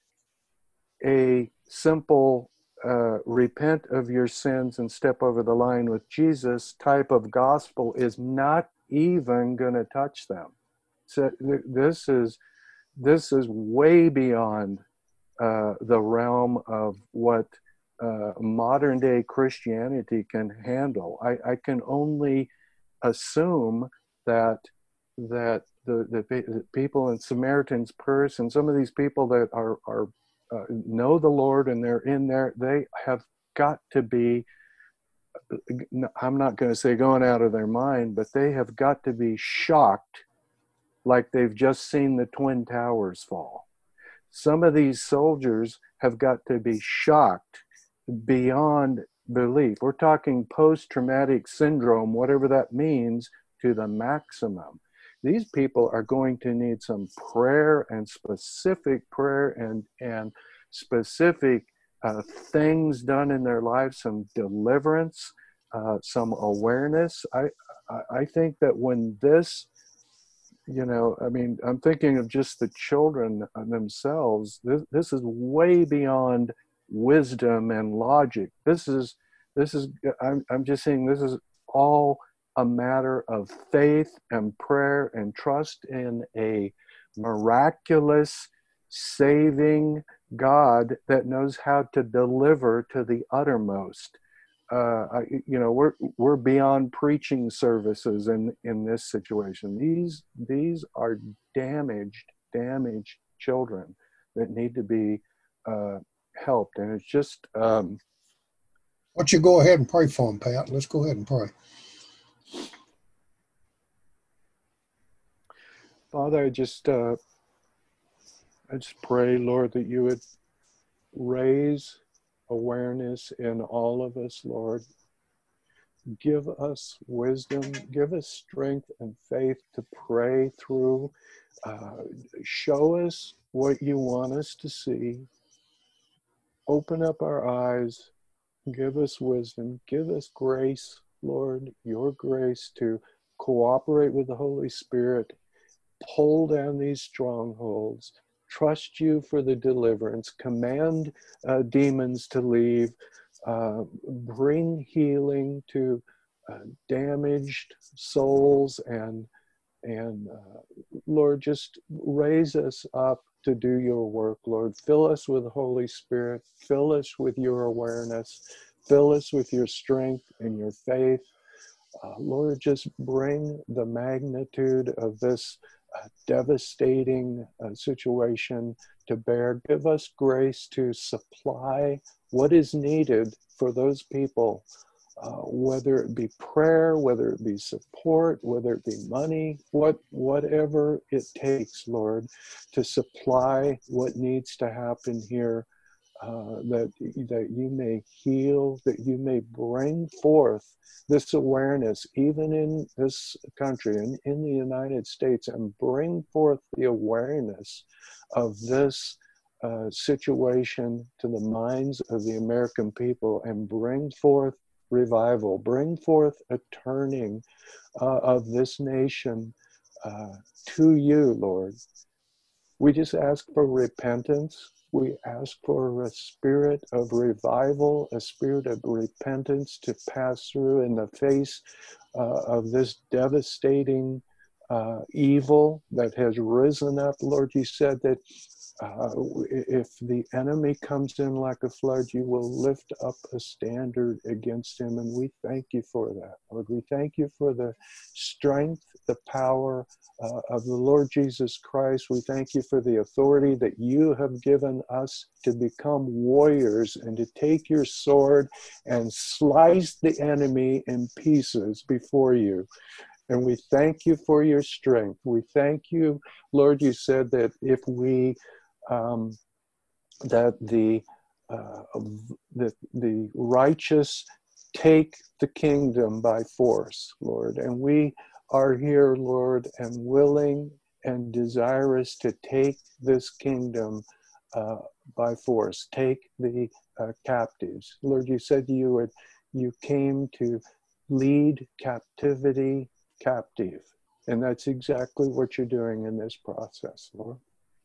A simple uh, repent of your sins and step over the line with Jesus type of gospel is not even going to touch them. So th- this is this is way beyond uh, the realm of what uh, modern day Christianity can handle. I, I can only assume that that the, the, the people in Samaritan's Purse and some of these people that are are uh, know the Lord and they're in there, they have got to be, I'm not going to say going out of their mind, but they have got to be shocked like they've just seen the Twin Towers fall. Some of these soldiers have got to be shocked beyond belief. We're talking post-traumatic syndrome, whatever that means, to the maximum. These people are going to need some prayer, and specific prayer and, and specific uh, things done in their lives, some deliverance, uh, some awareness. I, I think that when this, you know, I mean, I'm thinking of just the children themselves. This, this is way beyond wisdom and logic. This is, this is, I'm, I'm just saying this is all a matter of faith and prayer and trust in a miraculous, saving God that knows how to deliver to the uttermost. Uh, I, you know, we're we're beyond preaching services in in this situation. These these are damaged, damaged children that need to be uh, helped, and it's just. Um, Why don't you go ahead and pray for them, Pat? Let's go ahead and pray. Father, I just uh, I just pray, Lord, that you would raise awareness in all of us, Lord. Give us wisdom, give us strength and faith to pray through. Uh, show us what you want us to see. Open up our eyes, give us wisdom, give us grace, Lord, your grace to cooperate with the Holy Spirit, pull down these strongholds, trust you for the deliverance, command uh, demons to leave, uh, bring healing to uh, damaged souls, and and uh, Lord, just raise us up to do your work, Lord. Fill us with the Holy Spirit. Fill us with your awareness. Fill us with your strength and your faith. Uh, Lord, just bring the magnitude of this uh, devastating uh, situation to bear. Give us grace to supply what is needed for those people, uh, whether it be prayer, whether it be support, whether it be money, what, whatever it takes, Lord, to supply what needs to happen here. Uh, that that you may heal, that you may bring forth this awareness, even in this country and in the United States, and bring forth the awareness of this uh, situation to the minds of the American people, and bring forth revival, bring forth a turning uh, of this nation uh, to you, Lord. We just ask for repentance. We ask for a spirit of revival, a spirit of repentance to pass through in the face uh, of this devastating uh, evil that has risen up. Lord, you said that uh, if the enemy comes in like a flood, you will lift up a standard against him. And we thank you for that, Lord. We thank you for the strength, the power uh, of the Lord Jesus Christ. We thank you for the authority that you have given us to become warriors and to take your sword and slice the enemy in pieces before you. And we thank you for your strength. We thank you, Lord, you said that if we Um, that the, uh, the the righteous take the kingdom by force, Lord. And we are here, Lord, and willing and desirous to take this kingdom uh, by force, take the uh, captives. Lord, you said you would, you came to lead captivity captive. And that's exactly what you're doing in this process, Lord.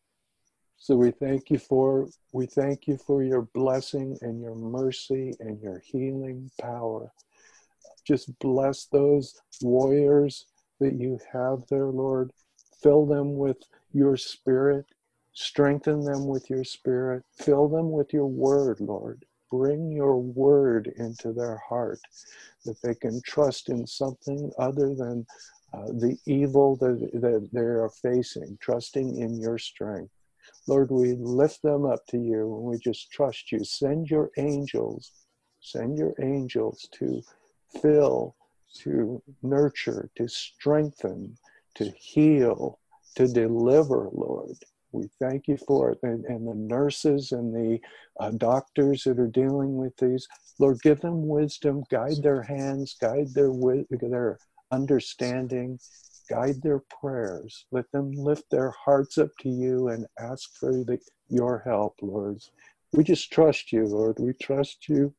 So we thank you for, we thank you for your blessing and your mercy and your healing power. Just bless those warriors that you have there, Lord. Fill them with your spirit. Strengthen them with your spirit. Fill them with your word, Lord. Bring your word into their heart, that they can trust in something other than uh, the evil that, that they are facing, trusting in your strength. Lord, we lift them up to you and we just trust you. Send your angels, send your angels to fill, to nurture, to strengthen, to heal, to deliver, Lord. We thank you for it. And, and the nurses and the uh, doctors that are dealing with these, Lord, give them wisdom, guide their hands, guide their, their understanding, guide their prayers. Let them lift their hearts up to you and ask for the, your help, Lord. We just trust you, Lord. We trust you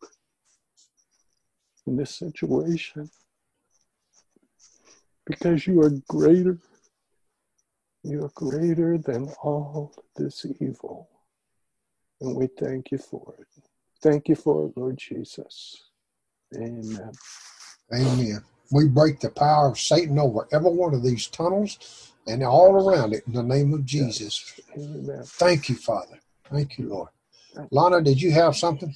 in this situation because you are greater. You are greater than all this evil. And we thank you for it. Thank you for it, Lord Jesus. Amen. Amen. We break the power of Satan over every one of these tunnels and all around it in the name of Jesus. Yes. Amen. Thank you, Father. Thank you, Lord. Lana, did you have something?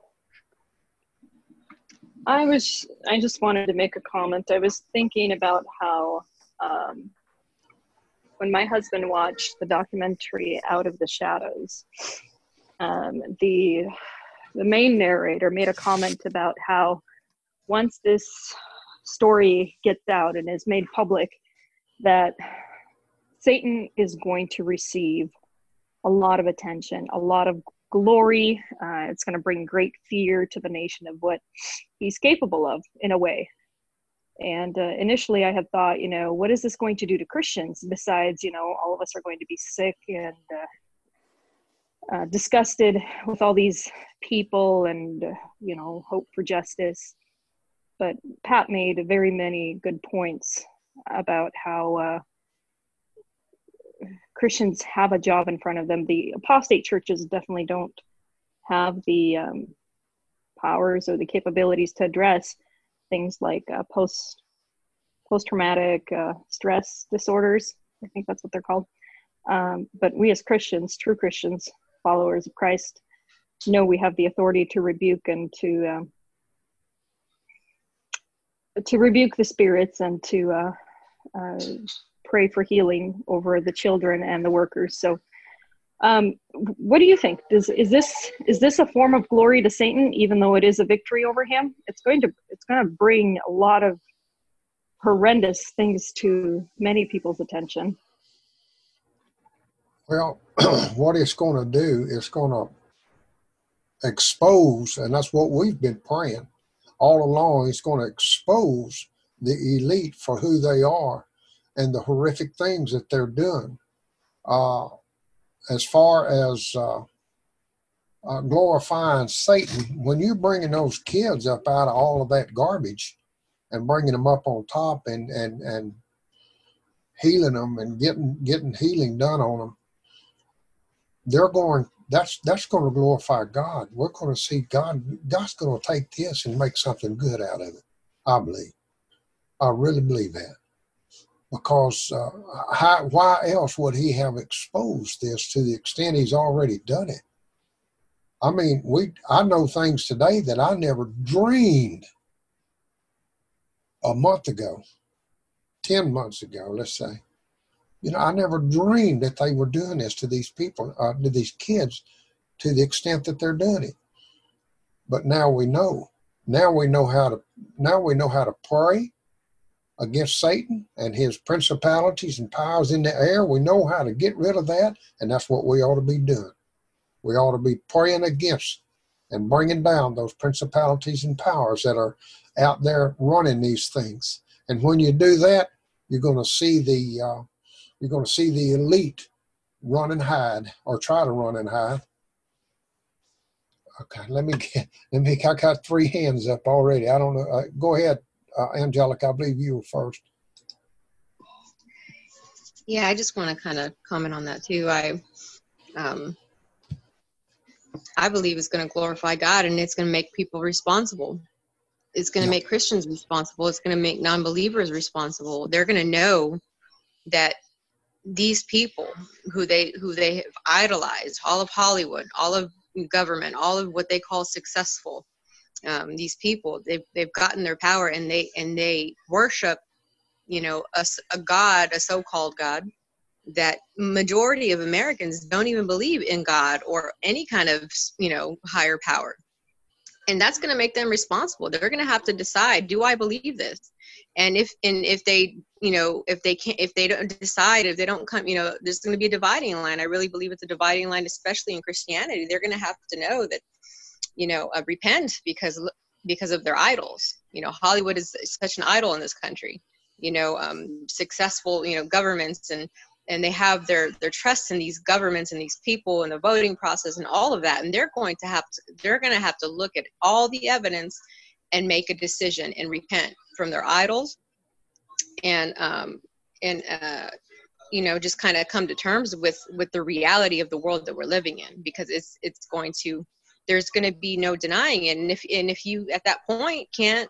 I was, I just wanted to make a comment. I was thinking about how um, when my husband watched the documentary Out of the Shadows, um, the, the main narrator made a comment about how once this story gets out and is made public, that Satan is going to receive a lot of attention, a lot of glory. Uh, it's going to bring great fear to the nation of what he's capable of, in a way. And uh, initially I had thought, you know, what is this going to do to Christians besides, you know, all of us are going to be sick and uh, uh, disgusted with all these people and, uh, you know, hope for justice. But Pat made very many good points about how uh, Christians have a job in front of them. The apostate churches definitely don't have the um, powers or the capabilities to address things like uh, post post-traumatic uh, stress disorders. I think that's what they're called. Um, but we as Christians, true Christians, followers of Christ, know we have the authority to rebuke and to um, to rebuke the spirits and to uh, uh, pray for healing over the children and the workers. So, um, what do you think? Does is this is this a form of glory to Satan, even though it is a victory over him? It's going to it's going to bring a lot of horrendous things to many people's attention. Well, what it's going to do is going to expose, and that's what we've been praying all along. It's going to expose the elite for who they are and the horrific things that they're doing. Uh, as far as uh, uh, glorifying Satan, when you're bringing those kids up out of all of that garbage and bringing them up on top and and and healing them and getting getting healing done on them, they're going. That's that's going to glorify God. We're going to see God. God's going to take this and make something good out of it. I believe. I really believe that. Because uh, how, why else would he have exposed this to the extent he's already done it? I mean, we I know things today that I never dreamed a month ago, ten months ago, let's say. You know, I never dreamed that they were doing this to these people, uh, to these kids, to the extent that they're doing it. But now we know. Now we know how to. Now we know how to pray against Satan and his principalities and powers in the air. We know how to get rid of that, and that's what we ought to be doing. We ought to be praying against and bringing down those principalities and powers that are out there running these things. And when you do that, you're going to see the uh, you're going to see the elite run and hide, or try to run and hide. Okay, let me get. Let me. I got three hands up already. I don't know. Uh, go ahead. Uh, Angelica, I believe you were first. Yeah, I just want to kind of comment on that too. I, um, I believe it's going to glorify God, and it's going to make people responsible. It's going to Yeah. make Christians responsible. It's going to make non-believers responsible. They're going to know that these people who they who they have idolized, all of Hollywood, all of government, all of what they call successful. Um, these people, they've they've gotten their power, and they and they worship, you know, a, a God, a so-called God, that majority of Americans don't even believe in God or any kind of, you know, higher power, and that's going to make them responsible. They're going to have to decide: do I believe this? And if and if they, you know, if they can't, if they don't decide, if they don't come, you know, there's going to be a dividing line. I really believe it's a dividing line, especially in Christianity. They're going to have to know that, you know, uh, repent because because of their idols. You know, Hollywood is such an idol in this country. You know, um, successful, you know, governments, and and they have their their trust in these governments and these people and the voting process and all of that. And they're going to have to they're going to have to look at all the evidence and make a decision and repent from their idols, and um, and uh, you know, just kind of come to terms with with the reality of the world that we're living in, because it's it's going to. There's going to be no denying it. And if, and if you at that point can't,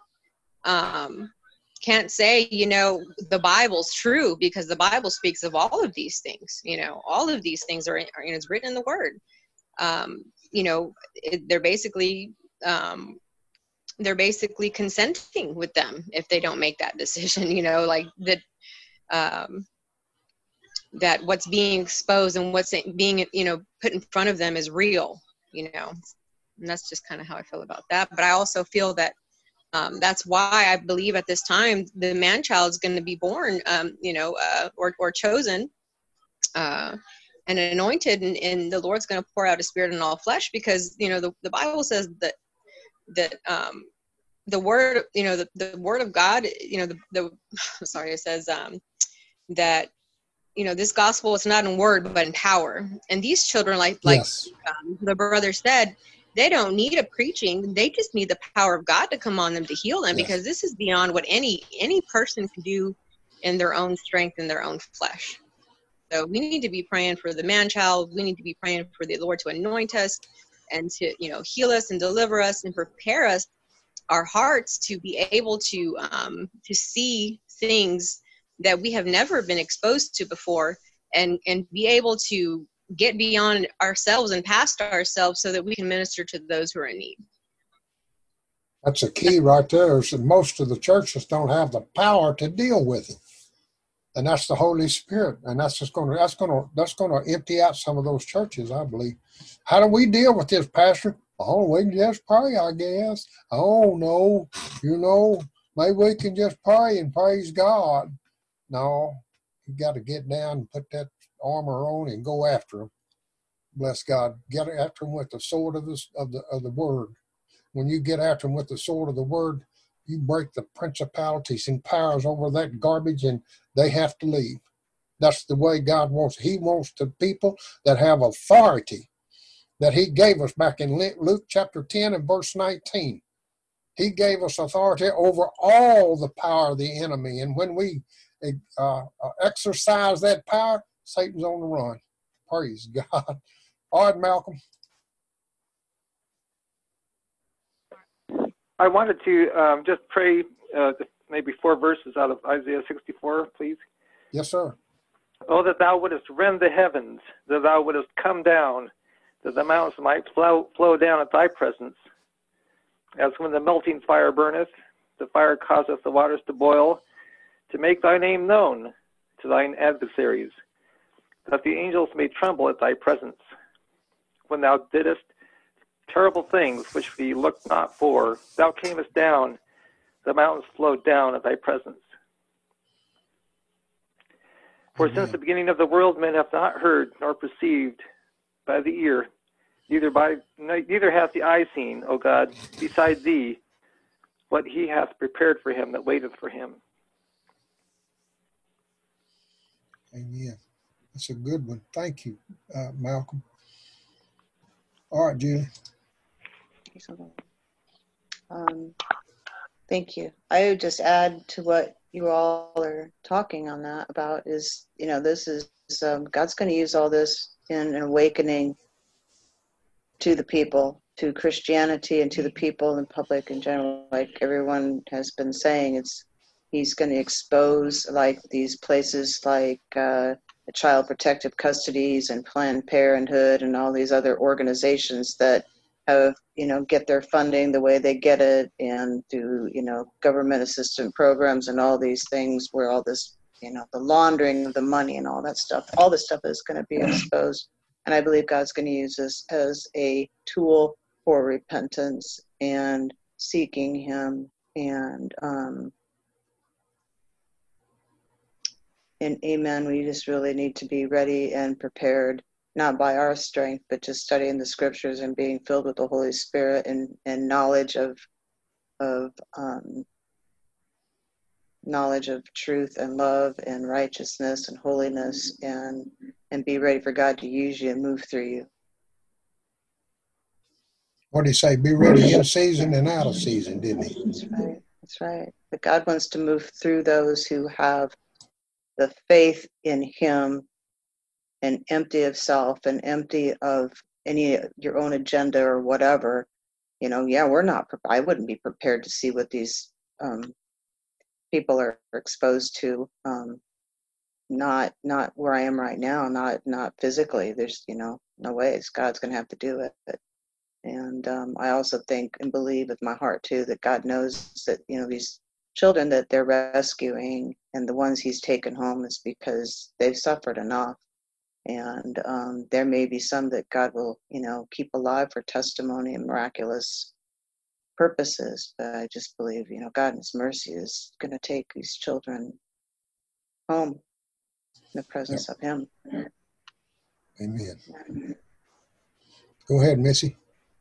um, can't say, you know, the Bible's true, because the Bible speaks of all of these things, you know, all of these things are, are it's written in the word. Um, you know, it, they're basically, um, they're basically consenting with them if they don't make that decision, you know, like that, um, that what's being exposed and what's being, you know, put in front of them is real, you know. And that's just kind of how I feel about that. But I also feel that um, that's why I believe at this time the man-child is going to be born, um, you know, uh, or, or chosen uh, and anointed, and, and the Lord's going to pour out His Spirit in all flesh, because, you know, the, the Bible says that that um, the word, you know, the, the word of God, you know, the, the sorry, it says um, that, you know, this gospel is not in word but in power. And these children, like like Yes. um, the brother said, they don't need a preaching. They just need the power of God to come on them to heal them, Yes. because this is beyond what any any person can do in their own strength, in their own flesh. So we need to be praying for the man-child. We need to be praying for the Lord to anoint us and to, you know, heal us and deliver us and prepare us, our hearts, to be able to um, to see things that we have never been exposed to before, and and be able to get beyond ourselves and past ourselves so that we can minister to those who are in need. That's a key right there. Is that most of the churches don't have the power to deal with it, and that's the Holy Spirit, and that's just going to that's going to that's going to empty out some of those churches, I believe. How do we deal with this, Pastor? Oh, we can just pray, I guess. Oh no, you know, maybe we can just pray and praise God. No, you got to get down and put that armor on and go after them. Bless God. Get after them with the sword of the of the of the word. When you get after them with the sword of the word, you break the principalities and powers over that garbage, and they have to leave. That's the way God wants. He wants the people that have authority that he gave us back in Luke chapter ten and verse nineteen. He gave us authority over all the power of the enemy. And when we uh, exercise that power, Satan's on the run. Praise God. All right, Malcolm. I wanted to um, just pray uh, maybe four verses out of Isaiah sixty-four, please. Yes, sir. Oh, that thou wouldest rend the heavens, that thou wouldest come down, that the mountains might flow, flow down at thy presence. As when the melting fire burneth, the fire causeth the waters to boil, to make thy name known to thine adversaries, that the angels may tremble at thy presence. When thou didst terrible things which we looked not for, thou camest down, the mountains flowed down at thy presence. For Amen. Since the beginning of the world men have not heard nor perceived by the ear, neither by neither hath the eye seen, O God, beside thee, what he hath prepared for him that waiteth for him. Amen. That's a good one. Thank you, uh, Malcolm. All right, Julie. Um, thank you. I would just add to what you all are talking on that about is, you know, this is, um, God's going to use all this in an awakening to the people, to Christianity and to the people in public in general. Like everyone has been saying, it's, he's going to expose like these places like uh, the Child Protective Custodies and Planned Parenthood and all these other organizations that have, you know, get their funding the way they get it, and through, you know, government assistance programs and all these things where all this, you know, the laundering of the money and all that stuff, all this stuff is going to be exposed. And I believe God's going to use this as a tool for repentance and seeking him. And, um, and amen, we just really need to be ready and prepared, not by our strength, but just studying the scriptures and being filled with the Holy Spirit and, and knowledge of, of, um, knowledge of truth and love and righteousness and holiness, and, and be ready for God to use you and move through you. What did he say? Be ready in season and out of season, didn't he? That's right. That's right. But God wants to move through those who have the faith in him and empty of self and empty of any your own agenda or whatever. You know, yeah, we're not, I wouldn't be prepared to see what these um, people are exposed to. Um, not, not where I am right now, not, not physically. There's, you know, no ways. God's going to have to do it. But, and um, I also think and believe with my heart too, that God knows that, you know, these children that they're rescuing and the ones he's taken home is because they've suffered enough. And um, there may be some that God will, you know, keep alive for testimony and miraculous purposes. But I just believe, you know, God in his mercy is going to take these children home in the presence Yep. of him. Amen. Go ahead, Missy.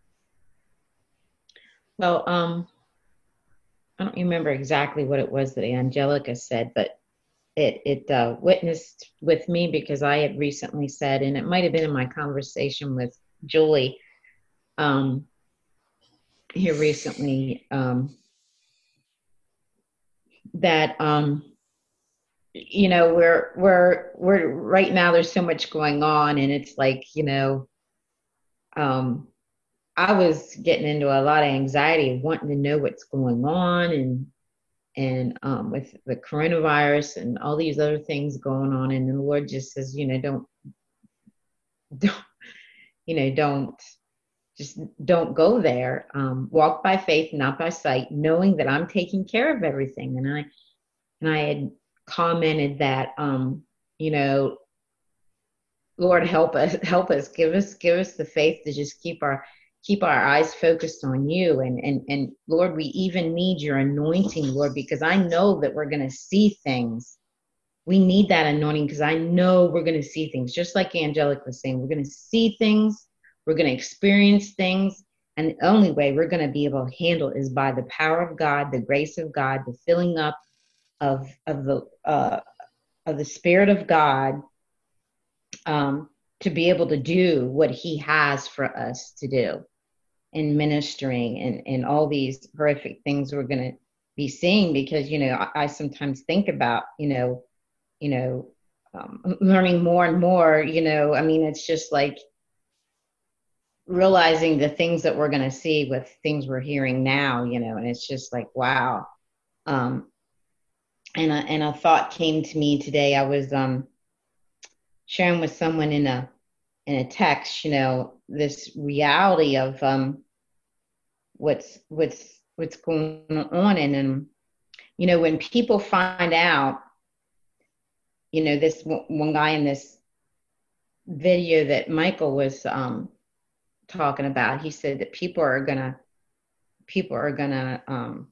Well, um, I don't remember exactly what it was that Angelica said, but it, it uh, witnessed with me because I had recently said, and it might have been in my conversation with Julie um, here recently, um, that, um, you know, we're, we're, we're right now, there's so much going on, and it's like, you know, um, I was getting into a lot of anxiety, wanting to know what's going on, and and um, with the coronavirus and all these other things going on. And the Lord just says, you know, don't, don't, you know, don't, just don't go there. Um, walk by faith, not by sight, knowing that I'm taking care of everything. And I, and I had commented that, um, you know, Lord, help us, help us, give us, give us the faith to just keep our, keep our eyes focused on you. And, and, and Lord, we even need your anointing, Lord, because I know that we're going to see things. We need that anointing because I know we're going to see things. Just like Angelic was saying, we're going to see things, we're going to experience things. And the only way we're going to be able to handle is by the power of God, the grace of God, the filling up of, of the, uh, of the Spirit of God, um, to be able to do what he has for us to do in ministering and, and all these horrific things we're going to be seeing. Because, you know, I, I sometimes think about, you know, you know, um, learning more and more, you know, I mean, it's just like realizing the things that we're going to see with things we're hearing now, you know, and it's just like, wow. Um, and, a, and a thought came to me today. I was um, sharing with someone in a, in a text, you know, this reality of um, what's, what's, what's going on. And, um, you know, when people find out, you know, this one guy in this video that Michael was um, talking about, he said that people are gonna, people are gonna um,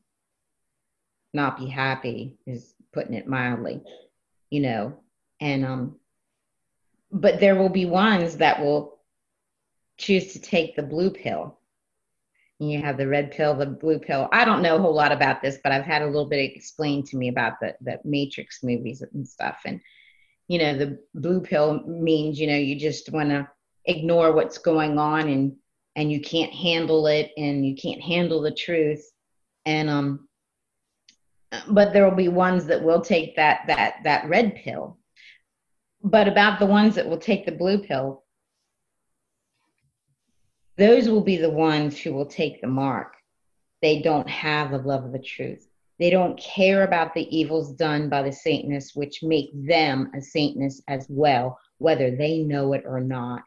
not be happy, is putting it mildly, you know, and um, but there will be ones that will choose to take the blue pill. And you have the red pill, the blue pill. I don't know a whole lot about this, but I've had a little bit explained to me about the the Matrix movies and stuff. And you know, the blue pill means, you know, you just want to ignore what's going on and and you can't handle it and you can't handle the truth. And um, but there will be ones that will take that that that red pill. But about the ones that will take the blue pill, those will be the ones who will take the mark. They don't have the love of the truth. They don't care about the evils done by the Satanists, which make them a Satanist as well, whether they know it or not.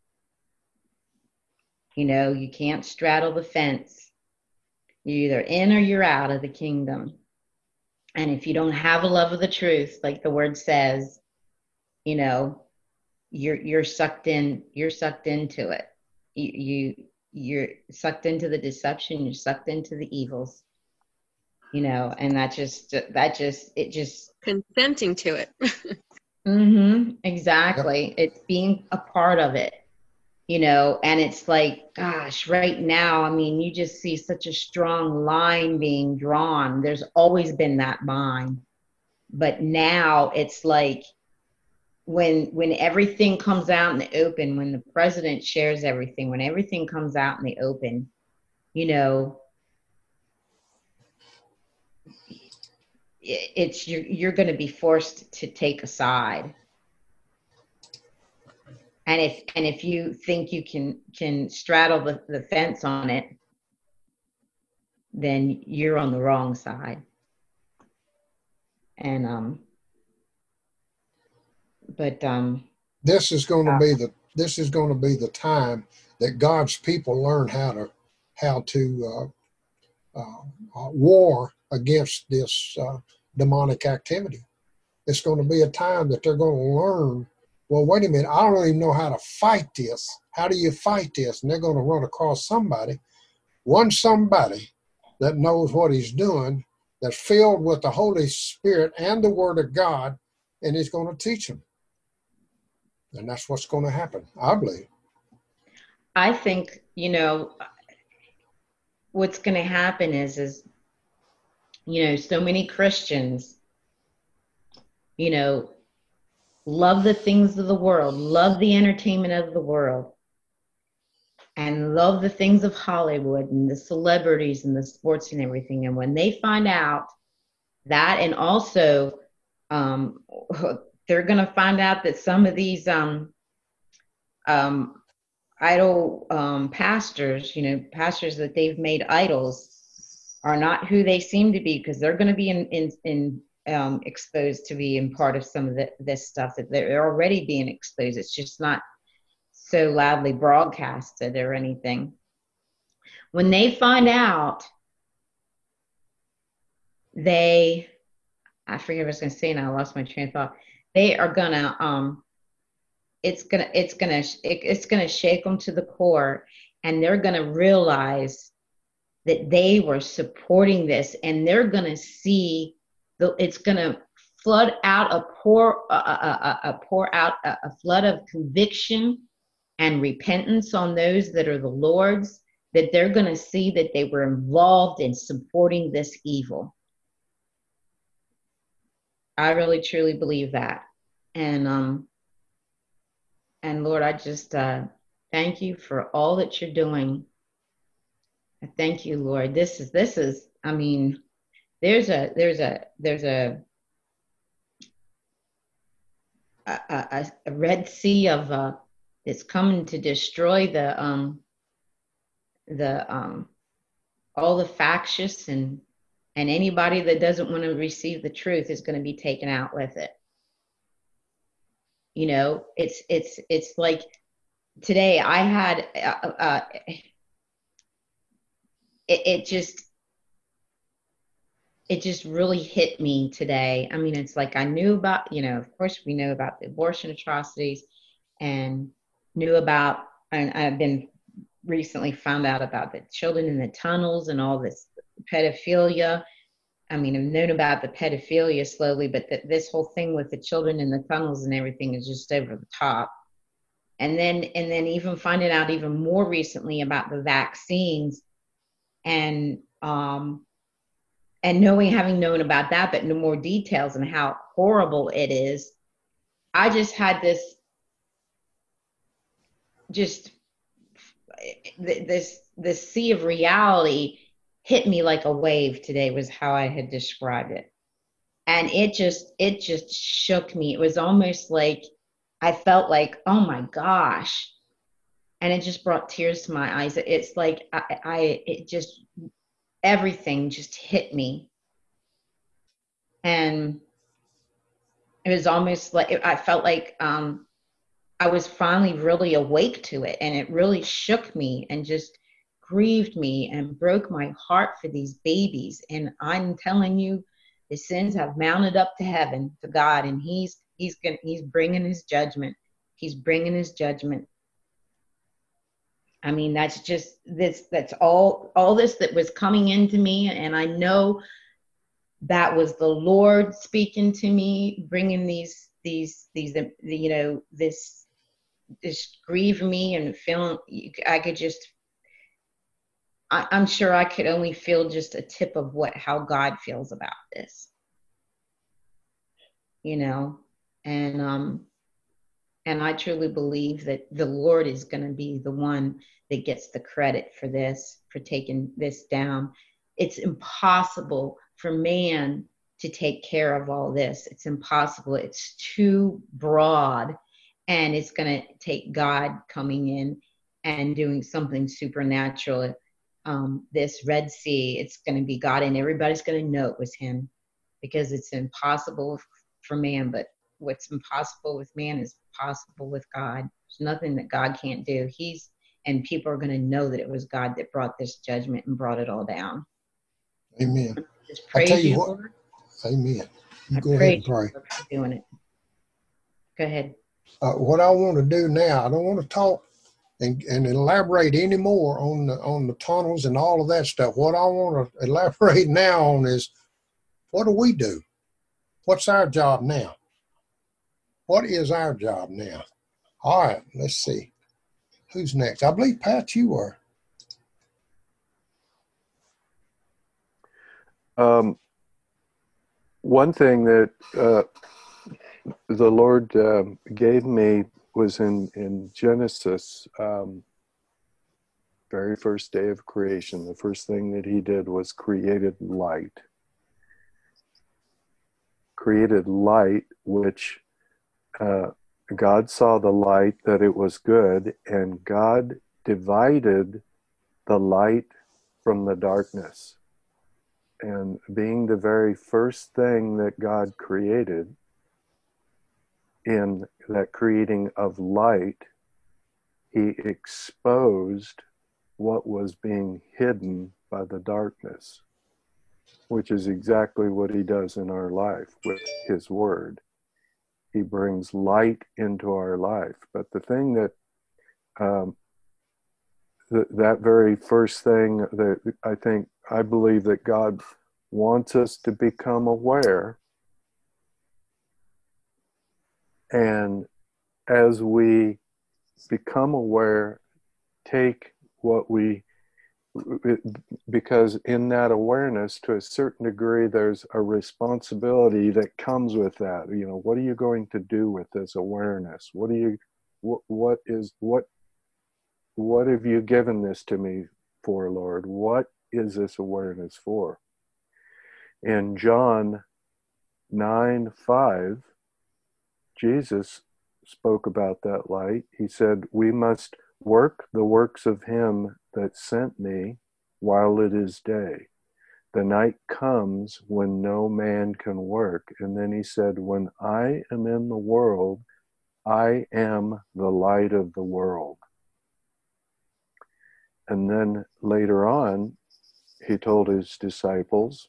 You know, you can't straddle the fence. You're either in or you're out of the kingdom. And if you don't have a love of the truth, like the word says, you know, you're you're sucked in, you're sucked into it. You, you you're sucked into the deception, you're sucked into the evils. You know, and that just, that just, it just. Consenting to it. Mm-hmm, exactly. Yep. It's being a part of it, you know, and it's like, gosh, right now, I mean, you just see such a strong line being drawn. There's always been that line. But now it's like when, when everything comes out in the open, when the president shares everything, when everything comes out in the open, you know, it's you're you're going to be forced to take a side, and if and if you think you can can straddle the, the fence on it, then you're on the wrong side. And um but um this is going to be the this is going to be the time that God's people learn how to how to uh, uh, uh, war against this uh, demonic activity. It's going to be a time that they're going to learn, well, wait a minute, I don't even know how to fight this. How do you fight this? And they're going to run across somebody, one somebody that knows what he's doing, that's filled with the Holy Spirit and the Word of God, and he's going to teach them. And that's what's going to happen, I believe. I think, you know, what's going to happen is, is, you know, so many Christians, you know, love the things of the world, love the entertainment of the world, and love the things of Hollywood and the celebrities and the sports and everything. And when they find out that, and also um, they're going to find out that some of these um, um, idol um, pastors, you know, pastors that they've made idols, are not who they seem to be, because they're going to be in, in, in um, exposed to being part of some of the, this stuff that they're already being exposed. It's just not so loudly broadcasted or anything. When they find out, they, I forget what I was going to say now, I lost my train of thought. They are going to, um, it's going to, it's going to, it, it's going to shake them to the core, and they're going to realize that they were supporting this, and they're going to see the, it's going to flood out a pour, a, a, a, a pour out a, a flood of conviction and repentance on those that are the Lord's, that they're going to see that they were involved in supporting this evil. I really truly believe that. And, um, and Lord, I just, uh, thank you for all that you're doing. I thank you, Lord. This is, this is, I mean, there's a, there's a, there's a, a, a, a Red Sea of, uh, it's coming to destroy the, um, the, um, all the factious, and, and anybody that doesn't want to receive the truth is going to be taken out with it. You know, it's, it's, it's like today I had, uh, uh, it, it just, it just really hit me today. I mean, it's like I knew about, you know, of course we know about the abortion atrocities, and knew about, and I've been recently found out about the children in the tunnels and all this pedophilia. I mean, I've known about the pedophilia slowly, but the, this whole thing with the children in the tunnels and everything is just over the top. And then, and then even finding out even more recently about the vaccines, and, um, and knowing, having known about that, but no more details and how horrible it is. I just had this, just this, this sea of reality hit me like a wave today, was how I had described it. And it just, it just shook me. It was almost like, I felt like, oh my gosh. And it just brought tears to my eyes. It's like, I, I it just, everything just hit me. And it was almost like, I felt like um, I was finally really awake to it. And it really shook me and just grieved me and broke my heart for these babies. And I'm telling you, the sins have mounted up to heaven, to God, and he's he's gonna, he's bringing his judgment. He's bringing his judgment. I mean, that's just this, that's all, all this that was coming into me. And I know that was the Lord speaking to me, bringing these, these, these, you know, this, this grieve me, and feeling, I could just, I, I'm sure I could only feel just a tip of what, how God feels about this, you know, and, um, and I truly believe that the Lord is going to be the one that gets the credit for this, for taking this down. It's impossible for man to take care of all this. It's impossible. It's too broad, and it's going to take God coming in and doing something supernatural. Um, this Red Sea, it's going to be God, and everybody's going to know it was him, because it's impossible for man, but what's impossible with man is possible with God. There's nothing that God can't do. He's, and people are going to know that it was God that brought this judgment and brought it all down. Amen. Just I praise tell you you, what. Lord. Amen. You I go ahead praise and pray. you for doing it. Go ahead. Uh, what I want to do now, I don't want to talk and, and elaborate any more on the on the tunnels and all of that stuff. What I want to elaborate now on is, what do we do? What's our job now? What is our job now? All right, let's see. Who's next? I believe, Pat, you are. Um, one thing that uh, the Lord uh, gave me was in, in Genesis, um, very first day of creation. The first thing that he did was created light. Created light, which uh, God saw the light, that it was good, and God divided the light from the darkness. and being the very first thing that God created, in that creating of light, he exposed what was being hidden by the darkness, which is exactly what he does in our life with his word. He brings light into our life. But the thing that, um, th- that very first thing that I think, I believe that God wants us to become aware. And as we become aware, take what we, because in that awareness, to a certain degree, there's a responsibility that comes with that. You know, what are you going to do with this awareness? What do you, what, what is, what, what have you given this to me for, Lord? What is this awareness for? In John nine five, Jesus spoke about that light. He said, we must work the works of him that sent me while it is day. The night comes when no man can work. And then he said, when I am in the world, I am the light of the world. And then later on, he told his disciples,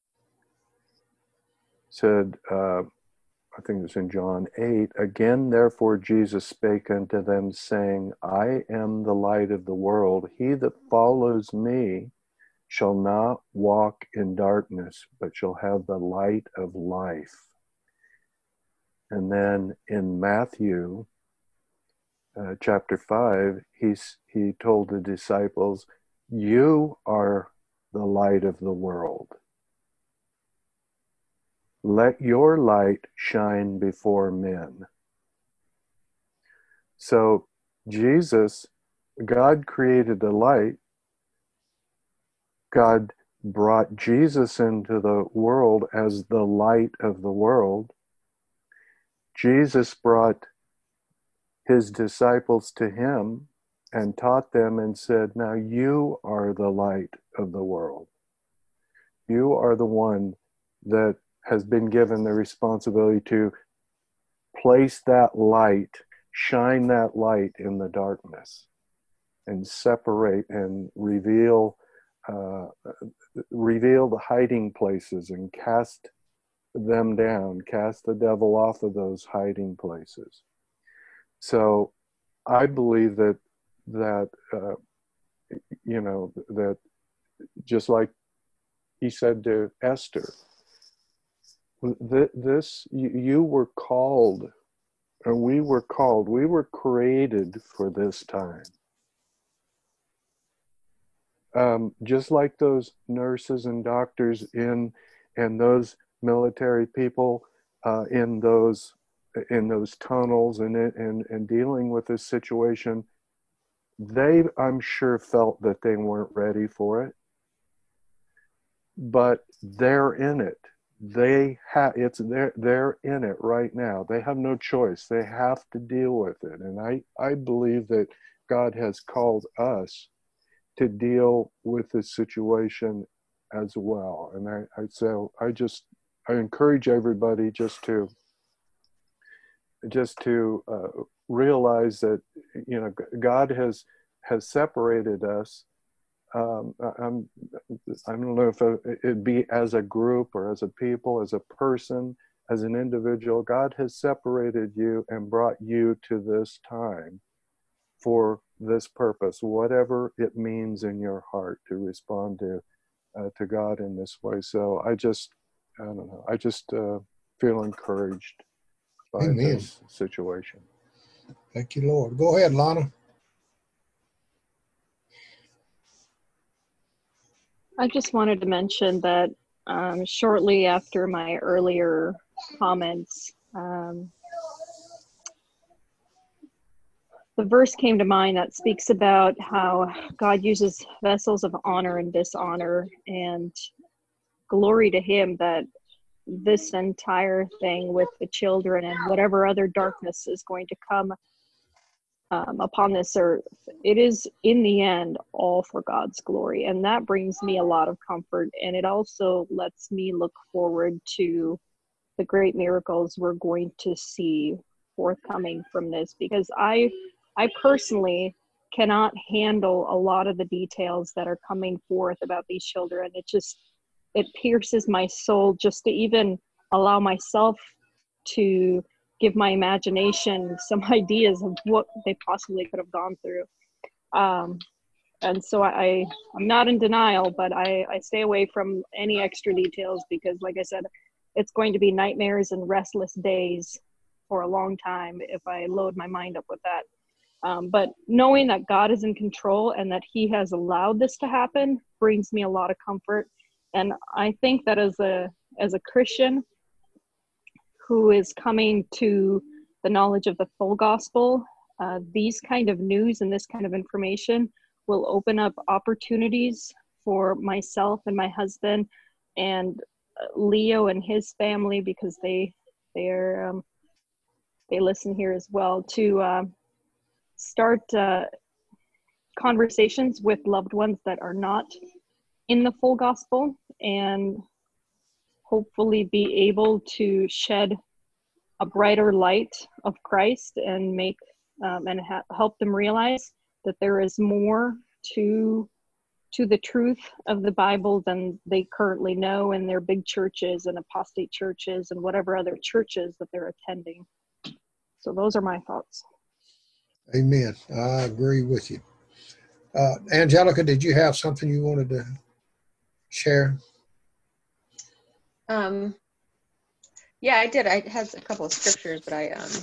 said, uh, I think it's in John eight, again, therefore, Jesus spake unto them, saying, I am the light of the world. He that follows me shall not walk in darkness, but shall have the light of life. And then in Matthew uh, chapter five, he's, he told the disciples, you are the light of the world. Let your light shine before men. So Jesus, God created the light. God brought Jesus into the world as the light of the world. Jesus brought his disciples to him and taught them and said, now you are the light of the world. You are the one that has been given the responsibility to place that light, shine that light in the darkness, and separate and reveal uh, reveal the hiding places and cast them down, cast the devil off of those hiding places. So I believe that that uh, you know, that just like he said to Esther, this, you were called, and we were called, we were created for this time. Um, just like those nurses and doctors in, and those military people uh, in those in those tunnels and, and and dealing with this situation, they, I'm sure, felt that they weren't ready for it, but they're in it. They have, it's they're they're in it right now. They have no choice. They have to deal with it. And I I believe that God has called us to deal with this situation as well. And I, I so I just I encourage everybody just to just to uh, realize that, you know, God has has separated us. Um, I'm, I don't know if it'd be as a group or as a people, as a person, as an individual. God has separated you and brought you to this time for this purpose, whatever it means in your heart to respond to uh, to God in this way. So I just, I don't know, I just uh, feel encouraged by Amen. this situation. Thank you, Lord. Go ahead, Lana. I just wanted to mention that um, shortly after my earlier comments, um, the verse came to mind that speaks about how God uses vessels of honor and dishonor, and glory to him that this entire thing with the children and whatever other darkness is going to come um, upon this earth, it is in the end all for God's glory. And that brings me a lot of comfort. And it also lets me look forward to the great miracles we're going to see forthcoming from this, because I, I personally cannot handle a lot of the details that are coming forth about these children. It just, it pierces my soul just to even allow myself to give my imagination some ideas of what they possibly could have gone through. Um, and so I, I'm not in denial, but I, I stay away from any extra details because, like I said, it's going to be nightmares and restless days for a long time if I load my mind up with that. Um, but knowing that God is in control and that he has allowed this to happen brings me a lot of comfort. And I think that as a as a Christian who is coming to the knowledge of the full gospel, uh, these kind of news and this kind of information will open up opportunities for myself and my husband and Leo and his family, because they they're um, they listen here as well, to uh, start uh, conversations with loved ones that are not in the full gospel, and hopefully be able to shed a brighter light of Christ and make um, and ha- help them realize that there is more to to the truth of the Bible than they currently know in their big churches and apostate churches and whatever other churches that they're attending. So those are my thoughts. Amen. I agree with you. Uh, Angelica, did you have something you wanted to share? Um, yeah, I did. I had a couple of scriptures, but I um,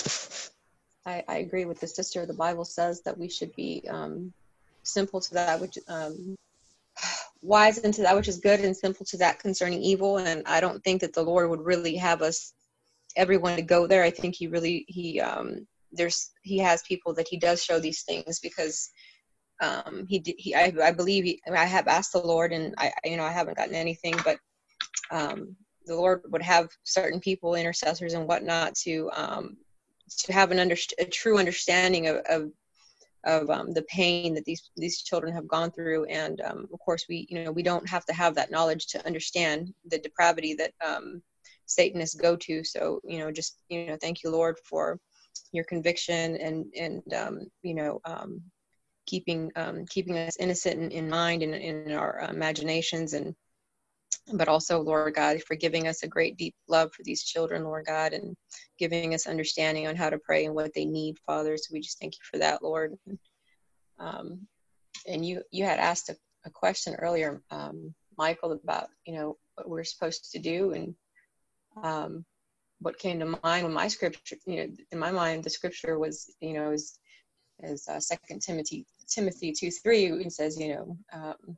I, I agree with the sister. The Bible says that we should be um, simple to that which um, wise into that which is good, and simple to that concerning evil. And I don't think that the Lord would really have us, everyone, to go there. I think he really he um, there's he has people that he does show these things, because um, he he I, I believe he, I have asked the Lord, and I you know I haven't gotten anything, but um, the Lord would have certain people, intercessors and whatnot, to um, to have an under, a true understanding of of, of um, the pain that these these children have gone through. And um, of course, we you know we don't have to have that knowledge to understand the depravity that um, Satanists go to. So you know, just you know, thank you, Lord, for your conviction and and um, you know. Um, keeping um, keeping us innocent in, in mind and in our imaginations, and but also, Lord God, for giving us a great deep love for these children, Lord God, and giving us understanding on how to pray and what they need, Father. So we just thank you for that, Lord. Um, and you you had asked a, a question earlier, um, Michael, about you know what we're supposed to do, and um, what came to mind when my scripture, you know, in my mind, the scripture was, you know, is as uh, Second Timothy Timothy two three, it says, you know, um,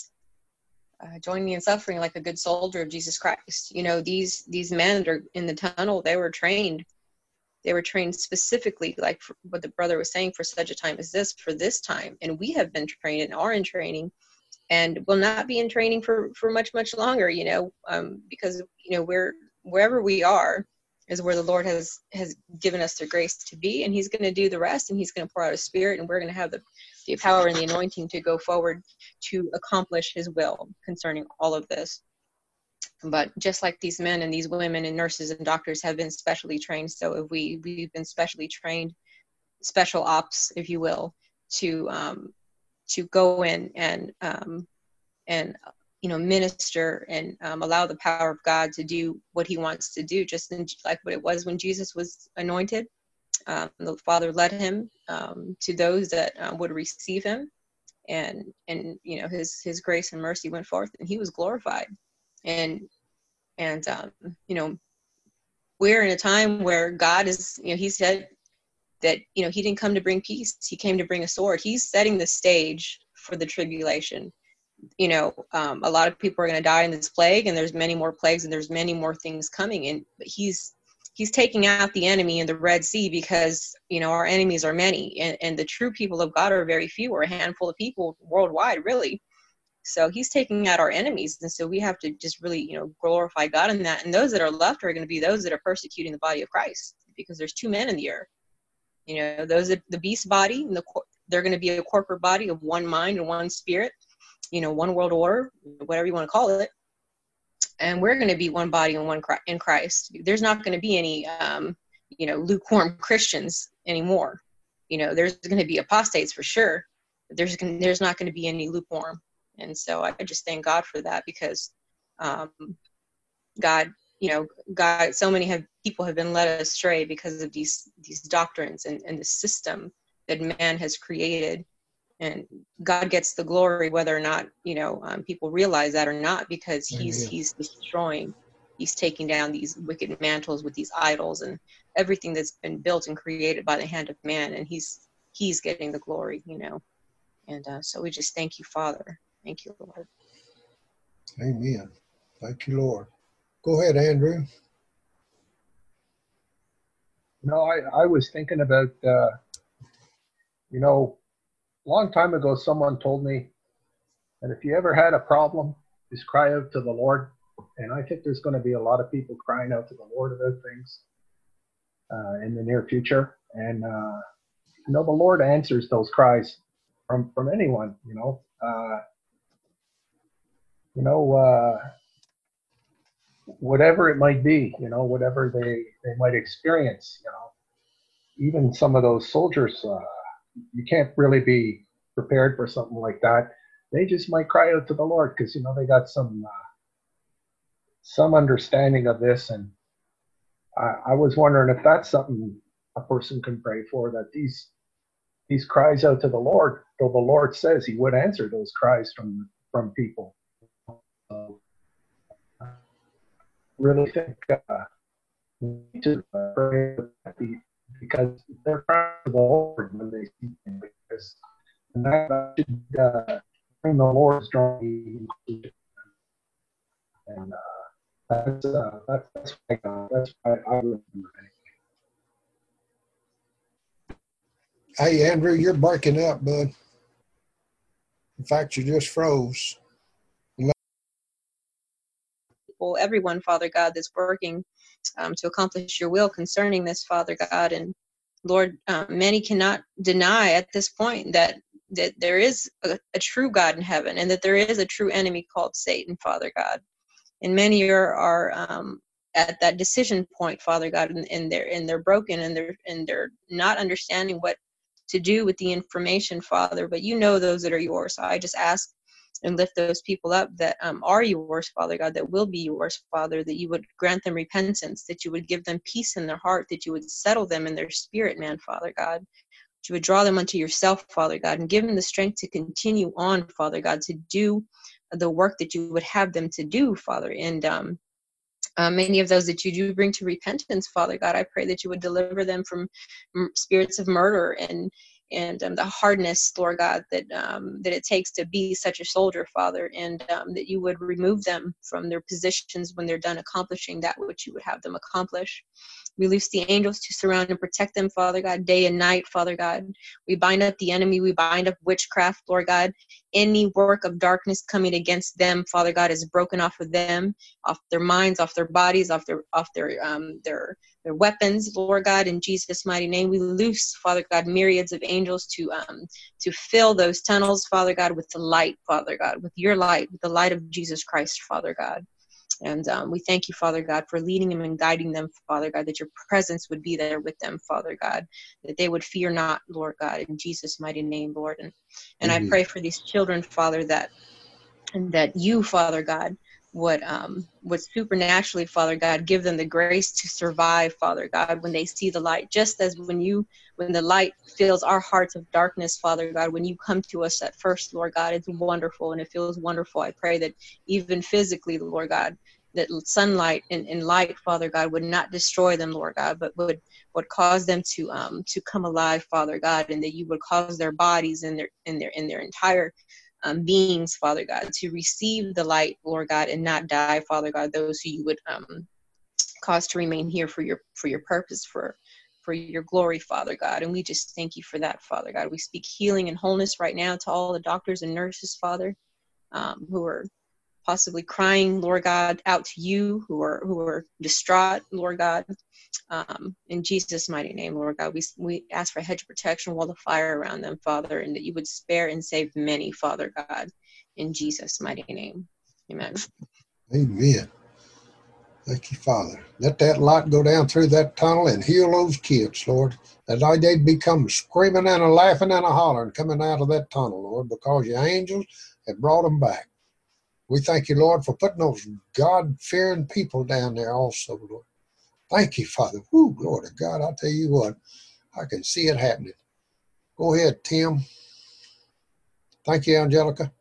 uh, join me in suffering like a good soldier of Jesus Christ. You know, these these men that are in the tunnel, they were trained. They were trained specifically, like for what the brother was saying, for such a time as this, for this time. And we have been trained and are in training, and will not be in training for for much much longer. You know, um, because you know we're wherever we are is where the Lord has has given us the grace to be, and he's going to do the rest, and he's going to pour out his spirit, and we're going to have the, the power and the anointing to go forward to accomplish his will concerning all of this. But just like these men and these women and nurses and doctors have been specially trained, so if we we've been specially trained, special ops, if you will, to um, to go in and um, and you know, minister and um, allow the power of God to do what he wants to do, just in, like what it was when Jesus was anointed. Um, the Father led him um, to those that uh, would receive him, and and you know his his grace and mercy went forth, and he was glorified. And and um, you know, we're in a time where God is, you know, he said that you know he didn't come to bring peace, he came to bring a sword. He's setting the stage for the tribulation. You know, um, a lot of people are going to die in this plague, and there's many more plagues, and there's many more things coming. And but he's he's taking out the enemy in the Red Sea, because you know our enemies are many, and, and the true people of God are very few, or a handful of people worldwide, really. So he's taking out our enemies, and so we have to just really, you know, glorify God in that. And those that are left are going to be those that are persecuting the body of Christ, because there's two men in the earth. You know, those are the beast body, and the they're going to be a corporate body of one mind and one spirit, you know, one world order, whatever you want to call it. And we're going to be one body and one in Christ. There's not going to be any, um, you know, lukewarm Christians anymore. You know, there's going to be apostates for sure, but there's there's not going to be any lukewarm. And so I just thank God for that, because um, God, you know, God, so many have people have been led astray because of these these doctrines and, and the system that man has created. And God gets the glory whether or not, you know, um, people realize that or not, because he's Amen. he's destroying, he's taking down these wicked mantles with these idols and everything that's been built and created by the hand of man, and he's he's getting the glory, you know. And uh, so we just thank you, Father. Thank you, Lord. Amen. Thank you, Lord. Go ahead, Andrew. No, I, I was thinking about, uh, you know, a long time ago, someone told me that if you ever had a problem, just cry out to the Lord. And I think there's going to be a lot of people crying out to the Lord about things uh, in the near future. And, uh, you know, the Lord answers those cries from, from anyone, you know. Uh, you know, uh, whatever it might be, you know, whatever they, they might experience, you know. Even some of those soldiers, uh, you can't really be prepared for something like that. They just might cry out to the Lord because, you know, they got some uh, some understanding of this. And I, I was wondering if that's something a person can pray for, that these these cries out to the Lord, though the Lord says he would answer those cries from from people. So I really think uh, we need to pray because they're crying to the Lord when they see things like this. And that should uh, bring the Lord's strong. And uh, that's, uh, that's, that's why, uh, that's why I remember it. Hey, Andrew, you're breaking up, bud. In fact, you just froze. Well, everyone, Father God, that's working um, to accomplish your will concerning this, Father God. And Lord, um, many cannot deny at this point that that there is a, a true God in heaven, and that there is a true enemy called Satan, Father God. And many are, are um, at that decision point, Father God, and, and they're and they're broken, and they're and they're not understanding what to do with the information, Father. But you know those that are yours. So I just ask and lift those people up that um, are yours, Father God, that will be yours, Father, that you would grant them repentance, that you would give them peace in their heart, that you would settle them in their spirit, man, Father God. That you would draw them unto yourself, Father God, and give them the strength to continue on, Father God, to do the work that you would have them to do, Father. And um, uh, many of those that you do bring to repentance, Father God, I pray that you would deliver them from m- spirits of murder and and um, the hardness, Lord God, that um, that it takes to be such a soldier, Father, and um, that you would remove them from their positions when they're done accomplishing that which you would have them accomplish. We loose the angels to surround and protect them, Father God, day and night, Father God. We bind up the enemy. We bind up witchcraft, Lord God. Any work of darkness coming against them, Father God, is broken off of them, off their minds, off their bodies, off their off their um their their weapons, Lord God. In Jesus' mighty name, we loose, Father God, myriads of angels to um to fill those tunnels, Father God, with the light, Father God, with your light, with the light of Jesus Christ, Father God. And um, we thank you, Father God, for leading them and guiding them, Father God, that your presence would be there with them, Father God, that they would fear not, Lord God, in Jesus' mighty name, Lord. And and I pray for these children, Father, that and that you, Father God, would um would supernaturally, Father God, give them the grace to survive, Father God, when they see the light, just as when you when the light fills our hearts of darkness, Father God, when you come to us at first, Lord God, it's wonderful and it feels wonderful. I pray that even physically, Lord God, that sunlight and, and light, Father God, would not destroy them, Lord God, but would would cause them to um to come alive, Father God, and that you would cause their bodies and their in their in their entire Um, beings, Father God, to receive the light, Lord God, and not die, Father God, those who you would um, cause to remain here for your for your purpose, for for your glory, Father God. And we just thank you for that, Father God. We speak healing and wholeness right now to all the doctors and nurses, Father, um, who are possibly crying, Lord God, out to you, who are who are distraught, Lord God. Um, in Jesus' mighty name, Lord God, we we ask for a hedge of protection, wall of fire around them, Father, and that you would spare and save many, Father God, in Jesus' mighty name. Amen. Amen. Thank you, Father. Let that light go down through that tunnel and heal those kids, Lord. That they'd become screaming and a laughing and a hollering coming out of that tunnel, Lord, because your angels have brought them back. We thank you, Lord, for putting those God-fearing people down there also, Lord. Thank you, Father. Woo, glory to God. I tell you what, I can see it happening. Go ahead, Tim. Thank you, Angelica.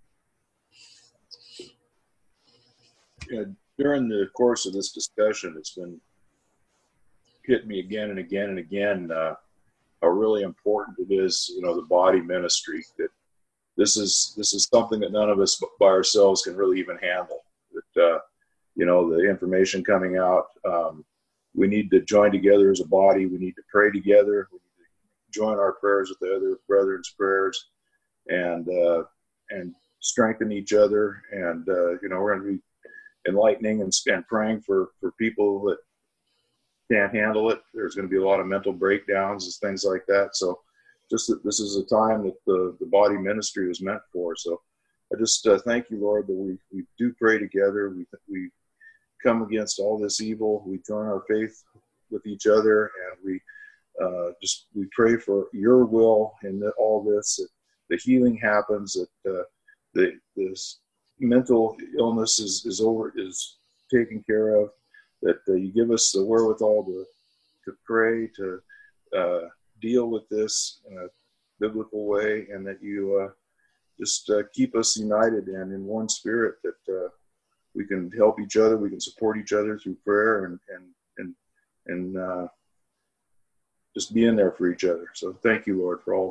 Yeah, during the course of this discussion, it's been hitting me again and again and again uh, how really important it is, you know, the body ministry. That this is this is something that none of us by ourselves can really even handle. That uh, you know, the information coming out, um, we need to join together as a body. We need to pray together. We need to join our prayers with the other brethren's prayers, and uh, and strengthen each other. And uh, you know, we're going to be enlightening and, and praying for, for people that can't handle it. There's going to be a lot of mental breakdowns and things like that. So just that this is a time that the, the body ministry was meant for. So I just uh, thank you, Lord, that we, we do pray together. We, we come against all this evil. We join our faith with each other, and we uh, just, we pray for your will in the, all this, that the healing happens, that uh, the, this mental illness is, is over, is taken care of, that uh, you give us the wherewithal to, to pray, to uh, deal with this in a biblical way, and that you uh, just uh, keep us united and in one spirit, that uh, we can help each other, we can support each other through prayer, and and and, and uh, just being there for each other. So thank you, Lord, for all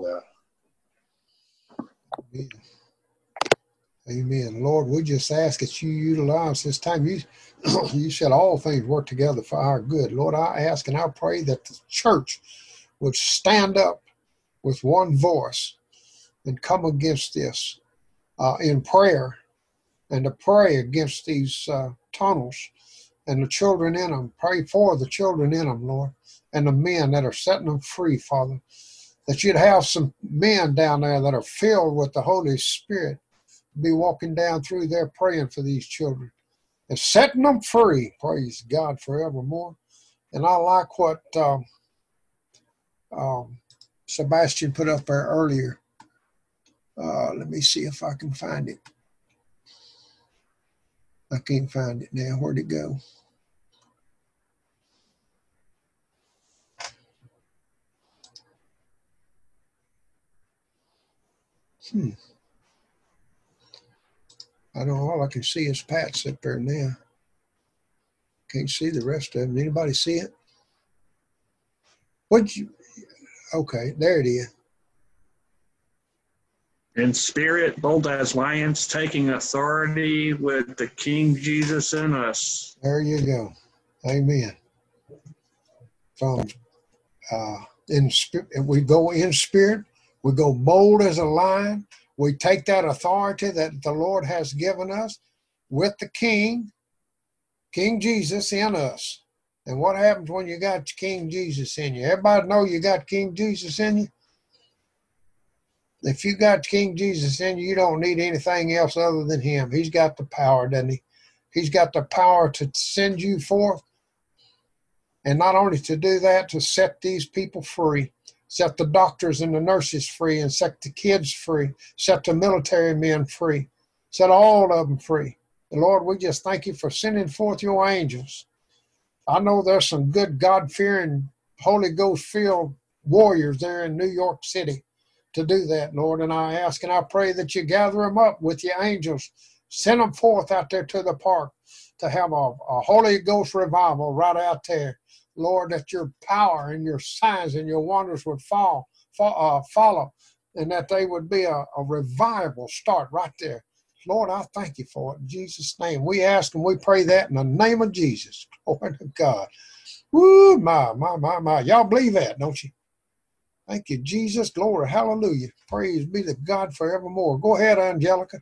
that. Amen. Amen. Lord, we just ask that you utilize this time. You, you said all things work together for our good. Lord, I ask and I pray that the church would stand up with one voice and come against this uh, in prayer, and to pray against these uh, tunnels and the children in them. Pray for the children in them, Lord, and the men that are setting them free, Father. That you'd have some men down there that are filled with the Holy Spirit, be walking down through there praying for these children and setting them free. Praise God forevermore. And I like what um, um, Sebastian put up there earlier. Uh, let me see if I can find it. I can't find it now. Where'd it go? Hmm. I don't know. All I can see is Pat's up there now. Can't see the rest of them. Anybody see it? What'd you? Okay, there it is. In spirit, bold as lions, taking authority with the King Jesus in us. There you go. Amen. From uh, in spirit, we go in spirit. We go bold as a lion. We take that authority that the Lord has given us with the King, King Jesus in us. And what happens when you got King Jesus in you? Everybody know you got King Jesus in you? If you got King Jesus in you, you don't need anything else other than him. He's got the power, doesn't he? He's got the power to send you forth. And not only to do that, to set these people free. Set the doctors and the nurses free, and set the kids free. Set the military men free. Set all of them free. And Lord, we just thank you for sending forth your angels. I know there's some good God-fearing, Holy Ghost-filled warriors there in New York City to do that, Lord. And I ask and I pray that you gather them up with your angels. Send them forth out there to the park to have a, a Holy Ghost revival right out there. Lord, that your power and your signs and your wonders would fall, fall uh, follow, and that they would be a, a revival start right there. Lord, I thank you for it in Jesus' name. We ask and we pray that in the name of Jesus. Glory to God. Woo, my, my, my, my. Y'all believe that, don't you? Thank you, Jesus. Glory. Hallelujah. Praise be to God forevermore. Go ahead, Angelica.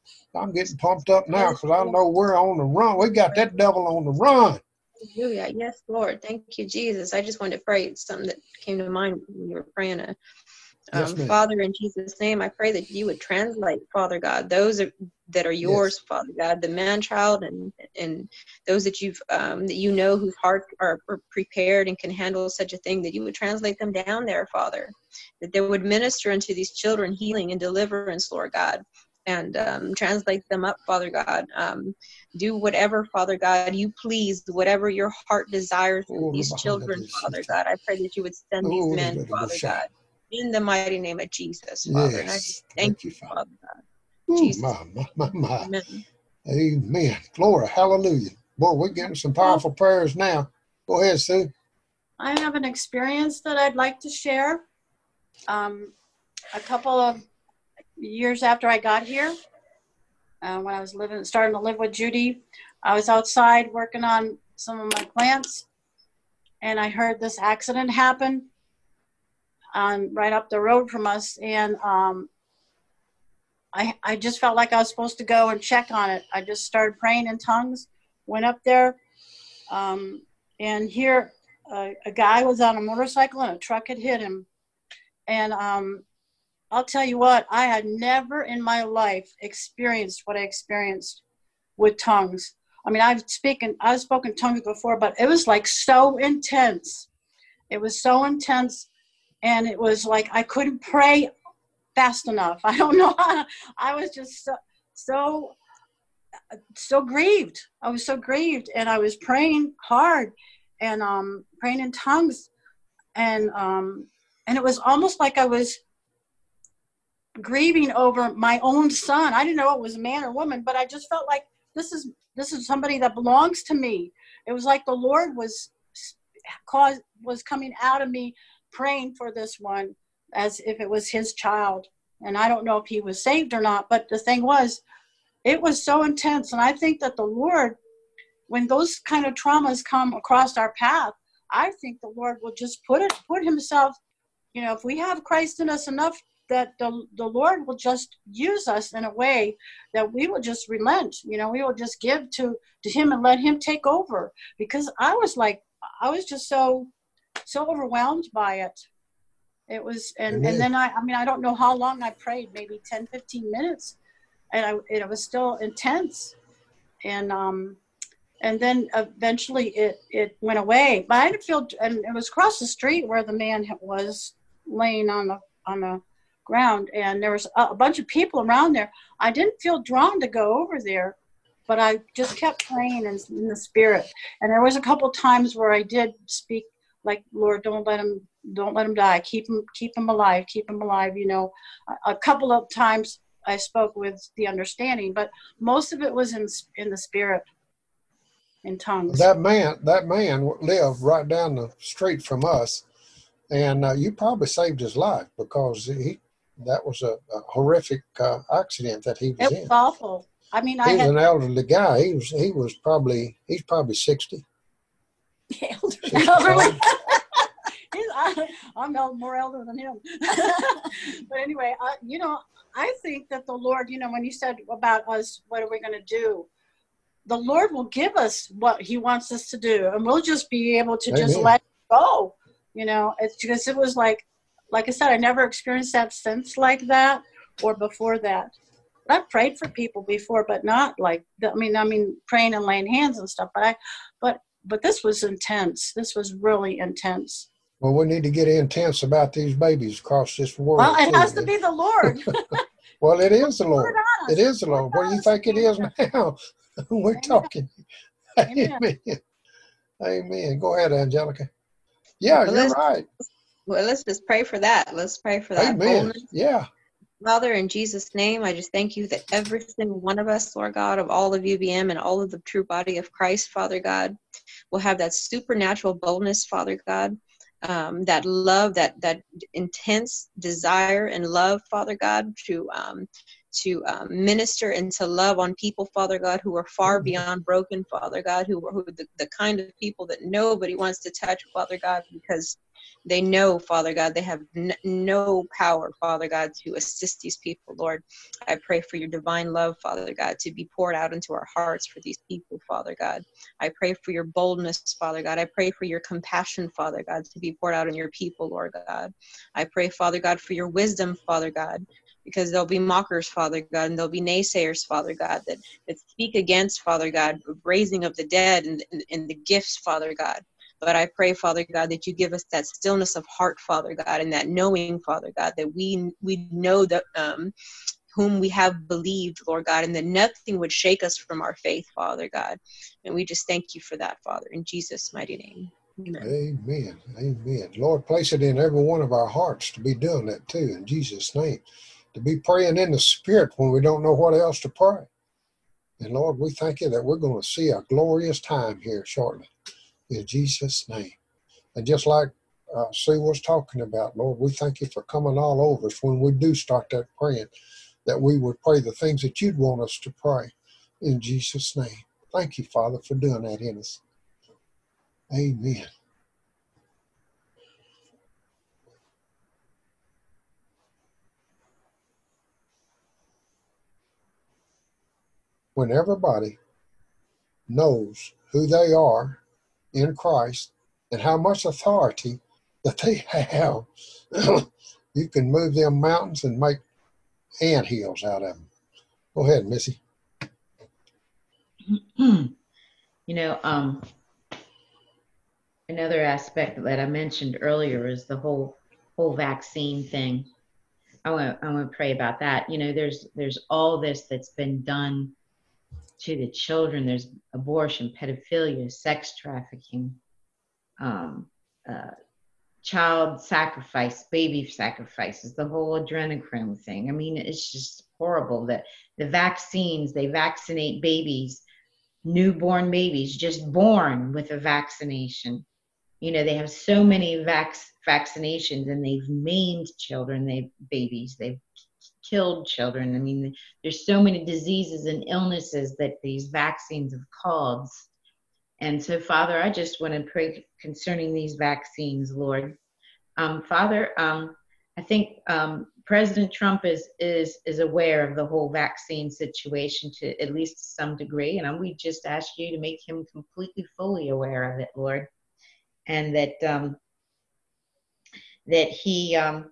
I'm getting pumped up now because I know we're on the run. We got that devil on the run. Hallelujah. Yes, Lord. Thank you, Jesus. I just wanted to pray something that came to mind when you were praying. Uh, Yes, um, ma'am. Father, in Jesus' name, I pray that you would translate, Father God, those are, that are yours, Yes. Father God, the man-child and and those that you've um, that you know whose heart are, are prepared and can handle such a thing, that you would translate them down there, Father, that they would minister unto these children healing and deliverance, Lord God, and um, translate them up, Father God. Um, do whatever, Father God, you please, whatever your heart desires for Oh, these the children, behind Father God. I pray that you would send these Oh, men, the little Father shot. God, in the mighty name of Jesus, Father. And I just Yes. thank Thank you, you, Father. Father God. Ooh, Jesus. my, my, my, my. Amen. Amen. Glory. Hallelujah. Boy, we're getting some powerful prayers now. Go ahead, Sue. I have an experience that I'd like to share. Um, a couple of years after I got here, uh, when I was living, starting to live with Judy, I was outside working on some of my plants, and I heard this accident happen on right up the road from us, and um, I I just felt like I was supposed to go and check on it. I just started praying in tongues, went up there, um, and here uh, a guy was on a motorcycle and a truck had hit him, and um, I'll tell you what, I had never in my life experienced what I experienced with tongues. I mean, I've spoken, I've spoken tongues before, but it was like so intense. It was so intense, and it was like I couldn't pray fast enough. I don't know. I was just so, so, so grieved. I was so grieved, and I was praying hard, and um, praying in tongues, and um, and it was almost like I was grieving over my own son. I didn't know it was a man or woman, but I just felt like this is this is somebody that belongs to me. It was like the Lord was cause was coming out of me praying for this one as if it was his child. And I don't know if he was saved or not, but the thing was, it was so intense. And I think that the Lord, when those kind of traumas come across our path, I think the Lord will just put it put himself, you know, if we have Christ in us enough, that the, the Lord will just use us in a way that we will just relent, you know, we will just give to, to him and let him take over. Because I was like, I was just so, so overwhelmed by it. It was, and, Amen. and then I, I mean, I don't know how long I prayed, maybe ten, fifteen minutes. And I, it was still intense. And, um, and then eventually it, it went away, but I didn't feel, and it was across the street where the man was laying on the, on the ground, and there was a, a bunch of people around there. I didn't feel drawn to go over there, but I just kept praying in, in the spirit. And there was a couple times where I did speak like, Lord, don't let him, don't let him die. Keep him, keep him alive, keep him alive. You know, a, a couple of times I spoke with the understanding, but most of it was in, in the spirit, in tongues. That man, that man lived right down the street from us, and uh, you probably saved his life because he, that was a, a horrific uh, accident that he was It was in. awful. I mean, I He was had an elderly guy. He was he was probably he's probably sixty. elderly. elderly. He's, I, I'm el- more elder than him. But anyway, I, you know, I think that the Lord, you know, when you said about us, what are we going to do? The Lord will give us what he wants us to do, and we'll just be able to just Amen. let it go. You know, it's because it was like, like I said, I never experienced that sense like that or before that. But I've prayed for people before, but not like, I mean, I mean, praying and laying hands and stuff, but I, but, but this was intense. This was really intense. Well, we need to get intense about these babies across this world. Well, it too. has to be the Lord. Well, it is the Lord. Put it on us. It is the Lord. What do you think it is now? We're Amen. talking. Amen. Amen. Amen. Go ahead, Angelica. Yeah, Well, you're let's, right. well, let's just pray for that. Let's pray for that Amen. boldness. Yeah. Father, in Jesus' name, I just thank you that every single one of us, Lord God, of all of U B M and all of the true body of Christ, Father God, will have that supernatural boldness, Father God, um, that love, that that intense desire and love, Father God, to um, to um, minister and to love on people, Father God, who are far Amen. beyond broken, Father God, who are who, the, the kind of people that nobody wants to touch, Father God, because they know, Father God, they have n- no power, Father God, to assist these people, Lord. I pray for your divine love, Father God, to be poured out into our hearts for these people, Father God. I pray for your boldness, Father God. I pray for your compassion, Father God, to be poured out on your people, Lord God. I pray, Father God, for your wisdom, Father God, because there'll be mockers, Father God, and there'll be naysayers, Father God, that, that speak against, Father God, raising of the dead and, and, and the gifts, Father God. But I pray, Father God, that you give us that stillness of heart, Father God, and that knowing, Father God, that we we know that um, whom we have believed, Lord God, and that nothing would shake us from our faith, Father God. And we just thank you for that, Father, in Jesus' mighty name. Amen. Amen. Amen. Lord, place it in every one of our hearts to be doing that too, in Jesus' name. To be praying in the Spirit when we don't know what else to pray. And Lord, we thank you that we're going to see a glorious time here shortly, in Jesus' name. And just like uh, Sue was talking about, Lord, we thank you for coming all over us when we do start that praying, that we would pray the things that you'd want us to pray, in Jesus' name. Thank you, Father, for doing that in us. Amen. When everybody knows who they are in Christ and how much authority that they have, you can move them mountains and make anthills out of them. Go ahead, Missy. You know, um, another aspect that I mentioned earlier is the whole whole vaccine thing. I want I want to pray about that. You know, there's there's all this that's been done to the children. There's abortion, pedophilia, sex trafficking, um, uh, child sacrifice, baby sacrifices, the whole adrenochrome thing. I mean, it's just horrible that the vaccines, they vaccinate babies, newborn babies, just born with a vaccination. You know, they have so many vac- vaccinations, and they've maimed children, they've babies, they've killed children. I mean, there's so many diseases and illnesses that these vaccines have caused. And so, Father, I just want to pray concerning these vaccines, Lord. Um, Father, um, I think um, President Trump is is is aware of the whole vaccine situation to at least some degree, and we just ask you to make him completely, fully aware of it, Lord, and that um, that he um,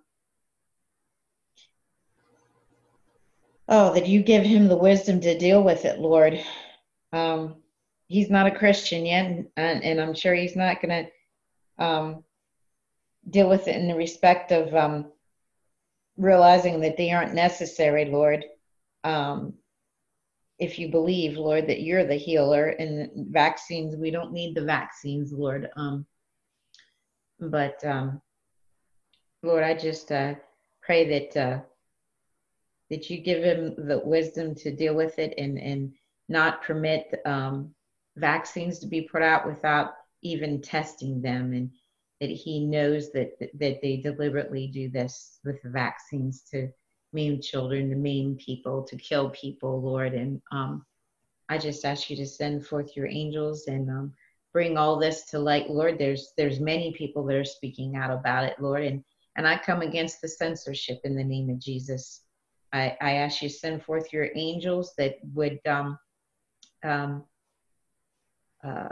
oh, that you give him the wisdom to deal with it, Lord. Um, he's not a Christian yet, and, and I'm sure he's not going to um, deal with it in the respect of um, realizing that they aren't necessary, Lord. Um, if you believe, Lord, that you're the healer, and vaccines, we don't need the vaccines, Lord. Um, but um, Lord, I just uh, pray that uh, that you give him the wisdom to deal with it, and and not permit um, vaccines to be put out without even testing them, and that he knows that that they deliberately do this with the vaccines to maim children, to maim people, to kill people, Lord. And um, I just ask you to send forth your angels and um, bring all this to light, Lord. There's there's many people that are speaking out about it, Lord, and and I come against the censorship in the name of Jesus. I, I ask you to send forth your angels that would um, um, uh,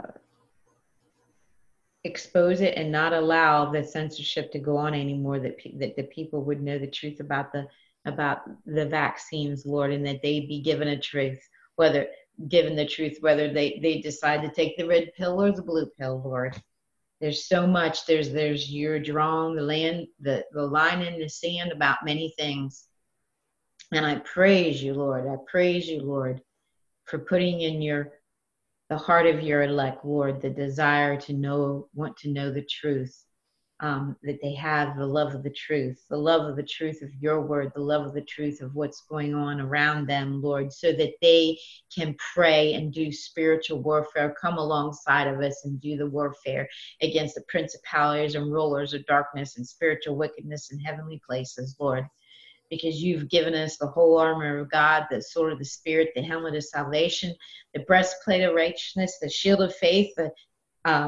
expose it and not allow the censorship to go on anymore, that, pe- that the people would know the truth about the about the vaccines, Lord, and that they be given a truth, whether given the truth, whether they, they decide to take the red pill or the blue pill, Lord. There's so much. There's there's you're drawing the land, the, the line in the sand about many things. And I praise you, Lord. I praise you, Lord, for putting in your the heart of your elect, Lord, the desire to know, want to know the truth, um, that they have the love of the truth, the love of the truth of your word, the love of the truth of what's going on around them, Lord, so that they can pray and do spiritual warfare, come alongside of us and do the warfare against the principalities and rulers of darkness and spiritual wickedness in heavenly places, Lord. Because you've given us the whole armor of God, the sword of the Spirit, the helmet of salvation, the breastplate of righteousness, the shield of faith, the um,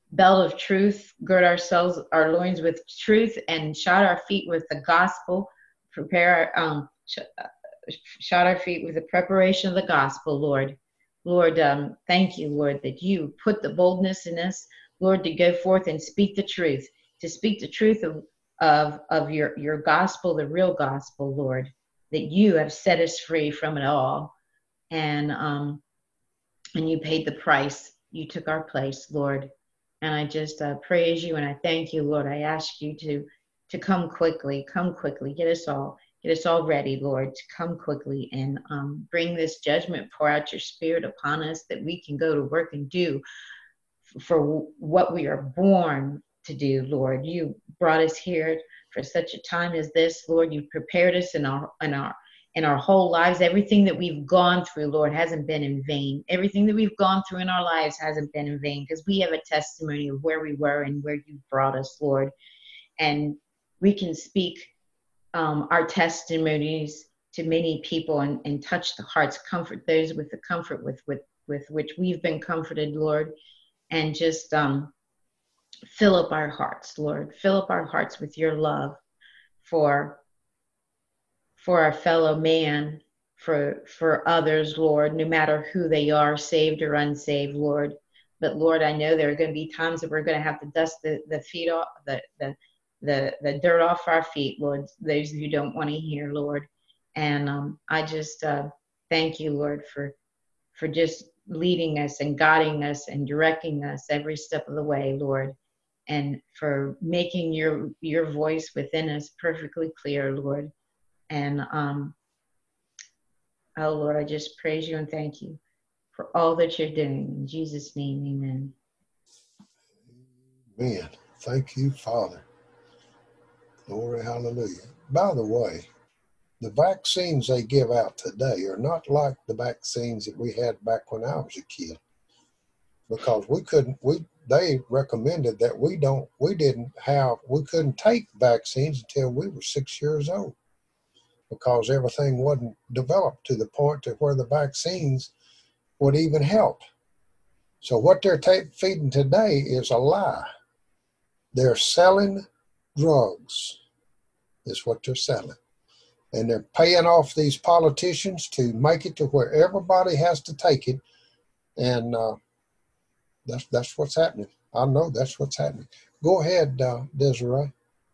belt of truth, gird ourselves, our loins with truth, and shod our feet with the gospel. Prepare our, um, sh- uh, shod our feet with the preparation of the gospel, Lord. Lord, um, thank you, Lord, that you put the boldness in us, Lord, to go forth and speak the truth, to speak the truth of, of, of your, your gospel, the real gospel, Lord, that you have set us free from it all. And, um, and you paid the price. You took our place, Lord. And I just uh, praise you and I thank you, Lord. I ask you to, to come quickly, come quickly, get us all. Get us all ready, Lord, to come quickly and um, bring this judgment, pour out your spirit upon us that we can go to work and do for what we are born to do, Lord. You brought us here for such a time as this, Lord. You prepared us in our in our in our whole lives. Everything that we've gone through, Lord, hasn't been in vain. Everything that we've gone through in our lives hasn't been in vain, because we have a testimony of where we were and where you brought us, Lord. And we can speak um, our testimonies to many people and, and touch the hearts, comfort those with the comfort with, with, with which we've been comforted, Lord. And just um, fill up our hearts, Lord. Fill up our hearts with your love for for our fellow man, for for others, Lord, no matter who they are, saved or unsaved, Lord. But Lord, I know there are going to be times that we're going to have to dust the, the feet off, the, the the the dirt off our feet, Lord, those who don't want to hear, Lord. And um, I just uh, thank you, Lord, for for just leading us and guiding us and directing us every step of the way, Lord, and for making your your voice within us perfectly clear, Lord. And um, oh, Lord, I just praise you and thank you for all that you're doing. In Jesus' name, amen. Amen. Thank you, Father. Glory, hallelujah. By the way, the vaccines they give out today are not like the vaccines that we had back when I was a kid, because we couldn't, we, they recommended that we don't, we didn't have, we couldn't take vaccines until we were six years old, because everything wasn't developed to the point to where the vaccines would even help. So what they're ta- feeding today is a lie. They're selling drugs, is what they're selling. And they're paying off these politicians to make it to where everybody has to take it. And uh, that's that's what's happening. I know that's what's happening. Go ahead, uh, Desiree.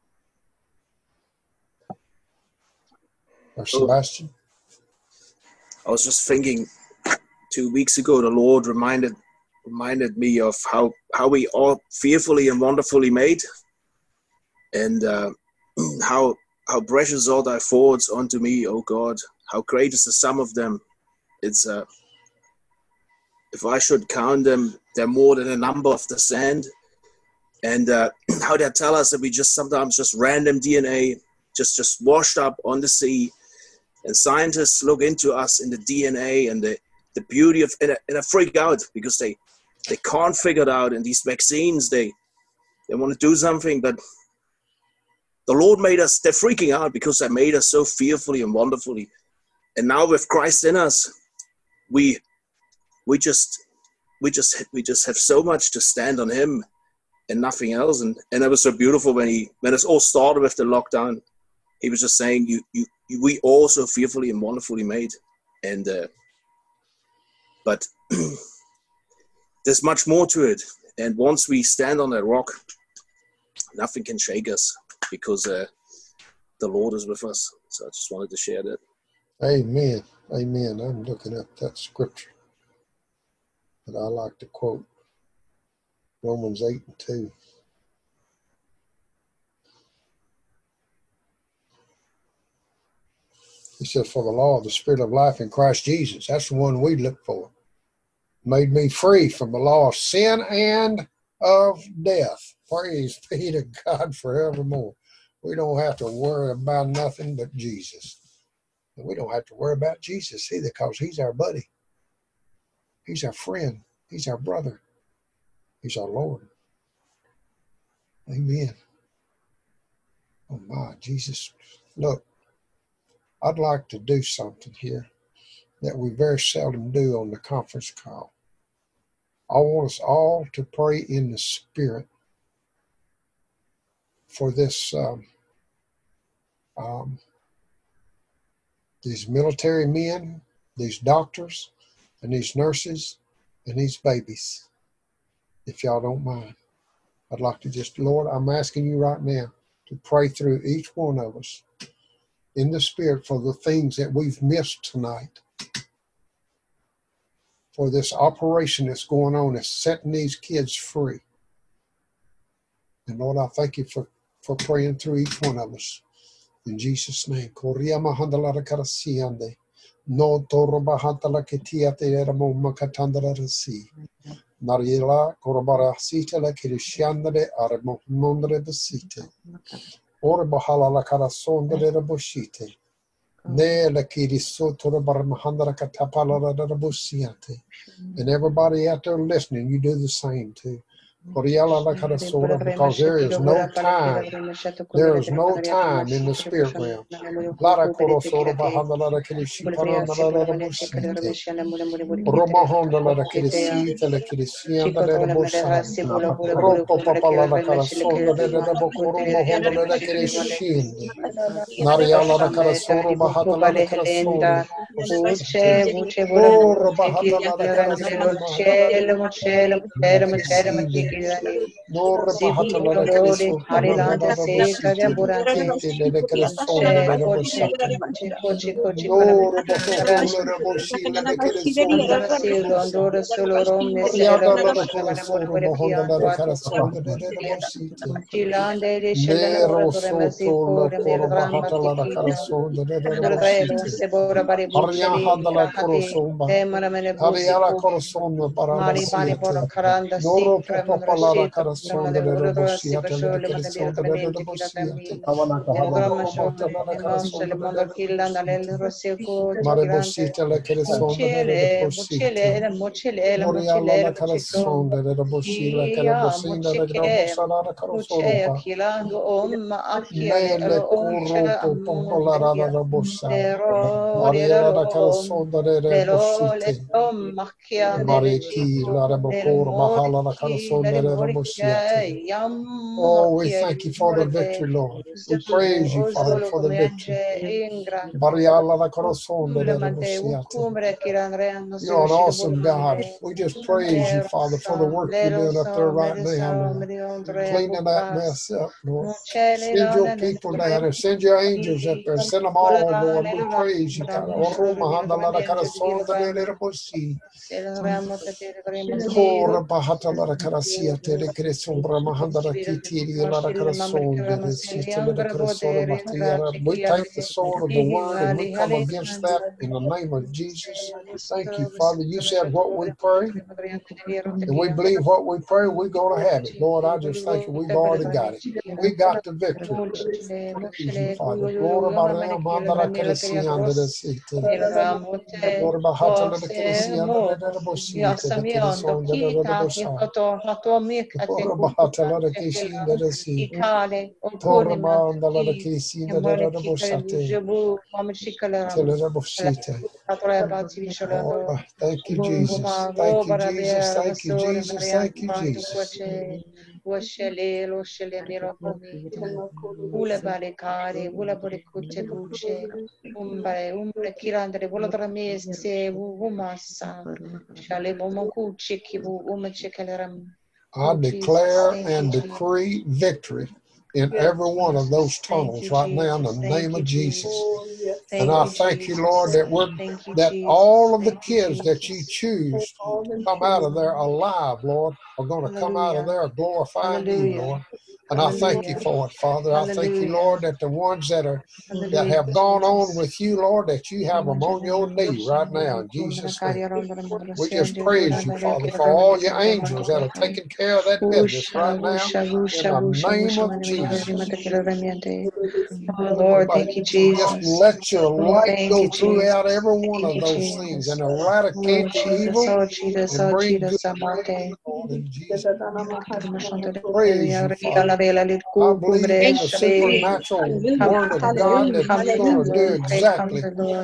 Or Sebastian. I was just thinking, two weeks ago, the Lord reminded reminded me of how, how we are fearfully and wonderfully made, and uh, how how precious are thy thoughts unto me, O God. How great is the sum of them. It's uh, if I should count them, they're more than a number of the sand. And uh, how they tell us that we just sometimes just random D N A, just just washed up on the sea. And scientists look into us in the D N A and the, the beauty of, and, and they freak out because they, they can't figure it out. And these vaccines, they, they want to do something, but the Lord made us, they're freaking out because they made us so fearfully and wonderfully. And now with Christ in us, we, we just, we just, we just have so much to stand on him and nothing else. And, and it was so beautiful when he, when it all started with the lockdown, he was just saying, you, you, you we all so fearfully and wonderfully made. And, uh, but there's much more to it. And once we stand on that rock, nothing can shake us because uh, the Lord is with us. So I just wanted to share that. Amen. Amen. I'm looking at that scripture that I like to quote. Romans eight and two. He says, for the law of the Spirit of life in Christ Jesus, that's the one we look for, made me free from the law of sin and of death. Praise be to God forevermore. We don't have to worry about nothing but Jesus. And we don't have to worry about Jesus either, because he's our buddy. He's our friend. He's our brother. He's our Lord. Amen. Oh my, Jesus. Look, I'd like to do something here that we very seldom do on the conference call. I want us all to pray in the Spirit for this, um, um, these military men, these doctors, and these nurses, and these babies, if y'all don't mind. I'd like to just, Lord, I'm asking you right now to pray through each one of us in the Spirit for the things that we've missed tonight, for this operation that's going on, that's setting these kids free. And Lord, I thank you for, for praying through each one of us. In Jesus' name. No toro bahatala ketia te eramo makatandra rasi. Mariela korobara sita la kirishandre aramo mondre besite. Ora bahala la karasonde de boshite. Ne la kirisoto barmahandra katapala la bosiate. And everybody out there listening, you do the same too. Because there is no time, there is no time in the spirit realm. Lara korosoro bahandala la kirishipana la bosite. Roma honda la kirisita la kirisianda la bosite. Ropo papala la karasonda la bokoro honda la kirishinde. Nariala la karasoro bahatala la karasonda. Ora bahatala la karasonda. Nor bahatala la kariso bahandala la bosite. Kete la karasonda la bosite. Nor bahatala la bosite la karasonda la bosite. Oriada la karasoro bahandala la karasonda la bosite. Nero soto la koro bahatala la karasonda la bosite. Ariya handala korosomba. Ariala korosomba para siete. Noro popala la karasonda la bosiate la karasonda la bosiate. Popala la karasonda la bosiate. Mare bosita la karasonda la bosiate. Oriala la karasonda la bosita la karabosina la karabosana la karasoroba. Nele koro popala la bosata. Maria la karasonda la bosite. Mariki la rabokoro bahala la karasonda la bosiate. Oh, we thank you for the victory, Lord. We praise you, Father, for the victory. Maria la karasonda la bosiate. You're an awesome God. We just praise you, Father, for the work you're doing up there right now, Lord. Cleaning that mess up, Lord. Send your people down there. Send your angels up there. Send them all, Lord. We praise you, God. Ora bahata la karasia te de cresombra mahandara kitiri la karasonde de sitele de crasora matiara. We take the sword of the word and we come against that in the name of Jesus. Thank you, Father. You said what we pray, and we believe what we pray, we're going to have it. Lord, I just thank you. We've already got it. We got the victory. Praise you, Father. Glory bara mandara karasianda de site. Glory bahata la karasianda de bosite de crasonde de bosite. Glory bahata la karasianda de site. Torra mandala la karasianda de bosite. Tele de bosite. Oh, thank you, Jesus. Thank you, Jesus. Thank you, Jesus. Thank you, Jesus. Ushele, ushele, mirabomite, ule balecare, ule bolicute duce, umbre, umbre, kirandre, volodra mese, umassa, shale bomocucci, kibu, umachekaleram. I declare and decree victory in every one of those tunnels right now in the name of Jesus. And I thank you, Lord, that we're that all of the kids that you choose to come out of there alive, Lord, are going to come out of there glorifying you, Lord. And I thank you for it, Father. I thank you, Lord, that the ones that are that have gone on with you, Lord, that you have them on your knee right now in Jesus' name. We just praise you, Father, for all your angels that are taking care of that business right now in the name of Jesus. Oh, Lord, thank you, Jesus. Just let your light Thank go you, throughout Jesus. every one Thank of you, those Jesus. things and Oh, eradicate the Jesus, evil oh, Jesus, and oh, bring Jesus, good. amate. Lord, in Jesus' name. Praise you, Father. I believe in the supernatural word of God that you're going to do exactly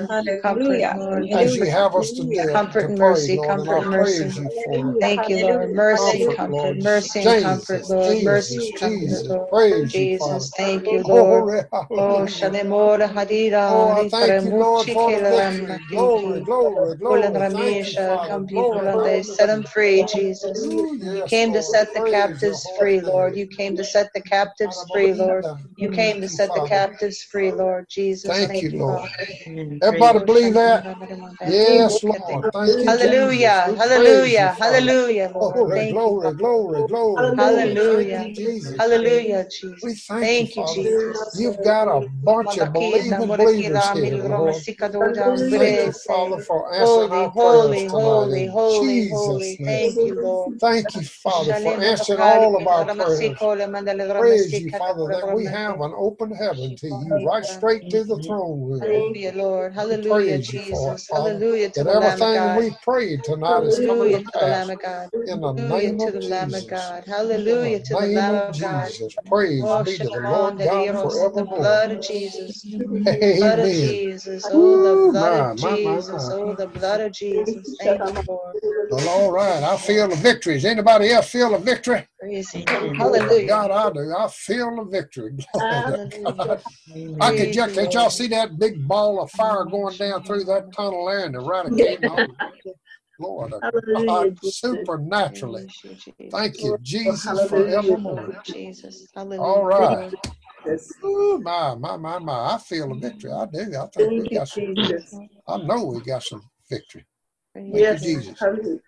as you have us to do it, Comfort to and pray, mercy, Lord, and I comfort and mercy. praise you for it. Thank you, Lord. Mercy, Comfort, comfort, Lord. mercy and comfort, Jesus, Lord. Mercy Jesus, and comfort, Jesus. Lord. Praise you, Father. Jesus, thank you, Lord. Glory, Oh, hallelujah. Shalemora Hadira, Oh, I thank you, Lord, Rikaramuchi for the Kelaram victory. Glory, Kiki. glory, Ulan glory. Thank you, Ramisha, Father. come people Glory, and they set them free, Jesus. ooh, You yes, came to Lord. set the Praise your captives holy free, name. Lord. You came to set the captives I free, believe Lord. that. You came Thank to you, set the Father. captives free, Lord. Jesus, Thank thank you, you, Lord. Father. Everybody Oh, believe that? Shalemora. Yes, Lord. Thank you, Jesus. Hallelujah, We praise you, hallelujah, Father. hallelujah, Lord. Glory, Thank you, glory, Father. glory, glory, glory. Thank Hallelujah, you, Jesus. hallelujah, Jesus. We thank you, Thank you, Father. Jesus. You've got a bunch of Malakina, believing Murakila, believers here, Milgroma, Lord. Sikadoda, Thank you, Brese. Father, for answering Holy, our prayers holy, tonight holy, in holy, Jesus' holy. name. Thank you, Lord. Thank you, Father, for Shalema answering Bakali, all of our prayers. Ramasiko, Mandala, Praise you, Ramasika, Father, that we have an open heaven to you, right straight to the throne room. Hallelujah, Lord. We Hallelujah, praise you for it, Jesus. Father. Hallelujah to That the Lamb of everything God. we prayed tonight is coming Hallelujah to to the pass Lamb of God. in the Hallelujah name to of the Lamb of Jesus. God. In Hallelujah to the the name Lamb of of God. Jesus. Praise Oh, be to the Shalom, Lord God the forevermore. blood of Jesus. Blood of Amen. Jesus. Oh, the Woo, blood my, of my, my, Jesus. my. Oh, the blood of Jesus. Thank you, Lord. Well, all right. I feel the victories. Anybody else feel the victory? Praise Him. Oh, Hallelujah. God, I do. I feel the victory. Glory to Hallelujah. God. I could Praise just, the did y'all Lord. see that big ball of fire going down through that tunnel there and eradicating all? Lord of God, supernaturally. Praise you, Jesus. Thank you, Jesus, Praise you, forevermore. Lord Jesus. Hallelujah. All right. Lord. Ooh, my, my, my, my. I feel the victory. I do. I think we got some, I know we got some victory. Thank you, Jesus.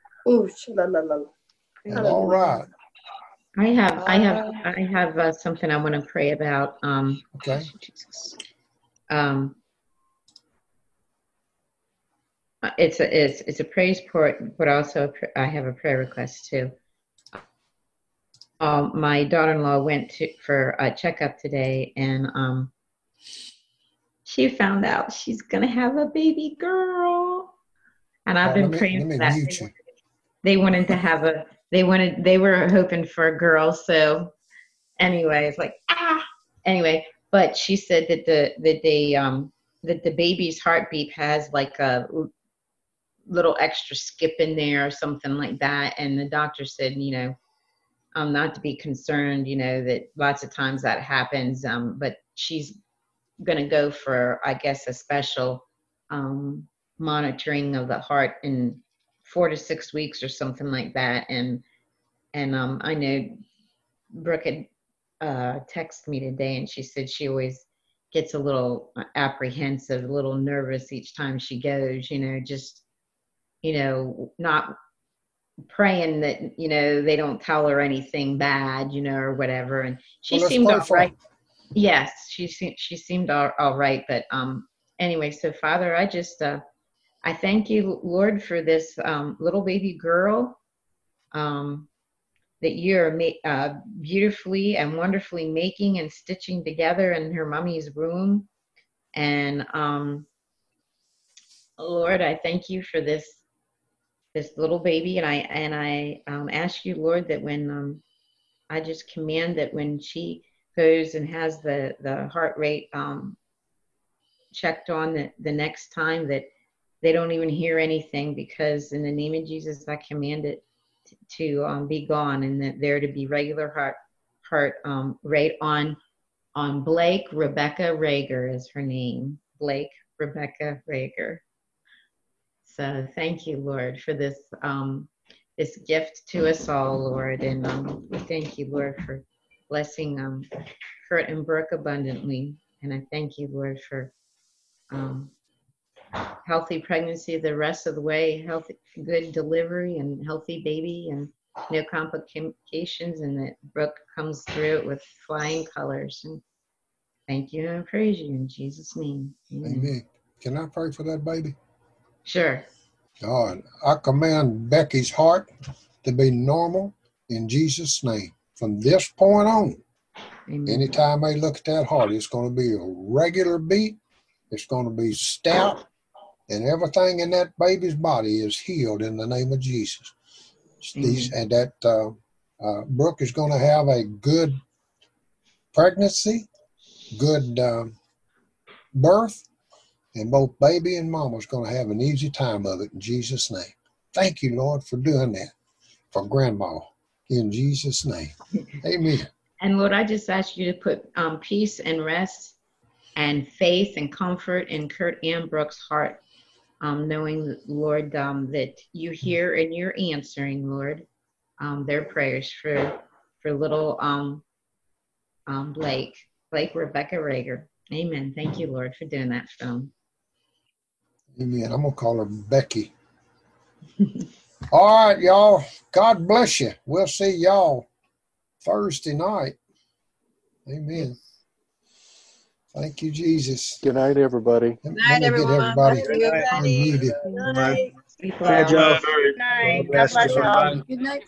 Well, all right. I have, I have, I have uh, something I want to pray about. Um, Okay. um, it's a, it's, it's a praise report, but also a pr- I have a prayer request too. Um, my daughter-in-law went to for a checkup today, and um, she found out she's gonna have a baby girl. And I've Oh, been let me, praying let me for that. mute you. They wanted to have a, they wanted, they were hoping for a girl. So anyway, it's like, ah, anyway, but she said that the, that they, um, that the baby's heartbeat has like a little extra skip in there or something like that. And the doctor said, you know, um, not to be concerned, you know, that lots of times that happens. Um, but she's going to go for, I guess, a special, um, monitoring of the heart in four to six weeks or something like that. And, and, um, I know Brooke had, uh, texted me today, and she said she always gets a little apprehensive, a little nervous each time she goes, you know, just, you know, not praying that, you know, they don't tell her anything bad, you know, or whatever. And she Well, let's seemed pray all for right. her. Yes, she seemed, she seemed all, all right. But, um, anyway, so Father, I just, uh, I thank you, Lord, for this, um, little baby girl, um, that you're ma- uh, beautifully and wonderfully making and stitching together in her mommy's womb. And, um, Lord, I thank you for this, this little baby. And I, and I, um, ask you, Lord, that when, um, I just command that when she goes and has the, the heart rate, um, checked on the, the next time, that they don't even hear anything, because in the name of Jesus, I command it to, to um, be gone, and that there to be regular heart, heart um, rate on, on Blake Rebecca Rager is her name. Blake Rebecca Rager. So thank you, Lord, for this, um, this gift to us all, Lord. And um, we thank you, Lord, for blessing um, Kurt and Brooke abundantly. And I thank you, Lord, for um, healthy pregnancy the rest of the way, healthy, good delivery, and healthy baby, and no complications, and that Brooke comes through it with flying colors. And thank you and praise you in Jesus' name. Amen. Amen. Can I pray for that baby? Sure. God, I command Becky's heart to be normal in Jesus' name. From this point on, Amen. anytime they look at that heart, it's going to be a regular beat. It's going to be stout, and everything in that baby's body is healed in the name of Jesus. These and that uh, uh, Brooke is going to have a good pregnancy, good um, birth, and both baby and mama's going to have an easy time of it in Jesus' name. Thank you, Lord, for doing that for grandma in Jesus' name. Amen. And Lord, I just ask you to put um, peace and rest and faith and comfort in Kurt and Brooke's heart, um, knowing, Lord, um, that you hear and you're answering, Lord, um, their prayers for for little um, um, Blake, Blake Rebecca Rager. Amen. Thank you, Lord, for doing that for them. Amen. I'm going to call her Becky. All right, y'all. God bless you. We'll see y'all Thursday night. Amen. Thank you, Jesus. Good night, everybody. Let, Good let night, me everyone. get everybody Love you. unmuted. Good night. Good night. Good night. God bless y'all. Good night.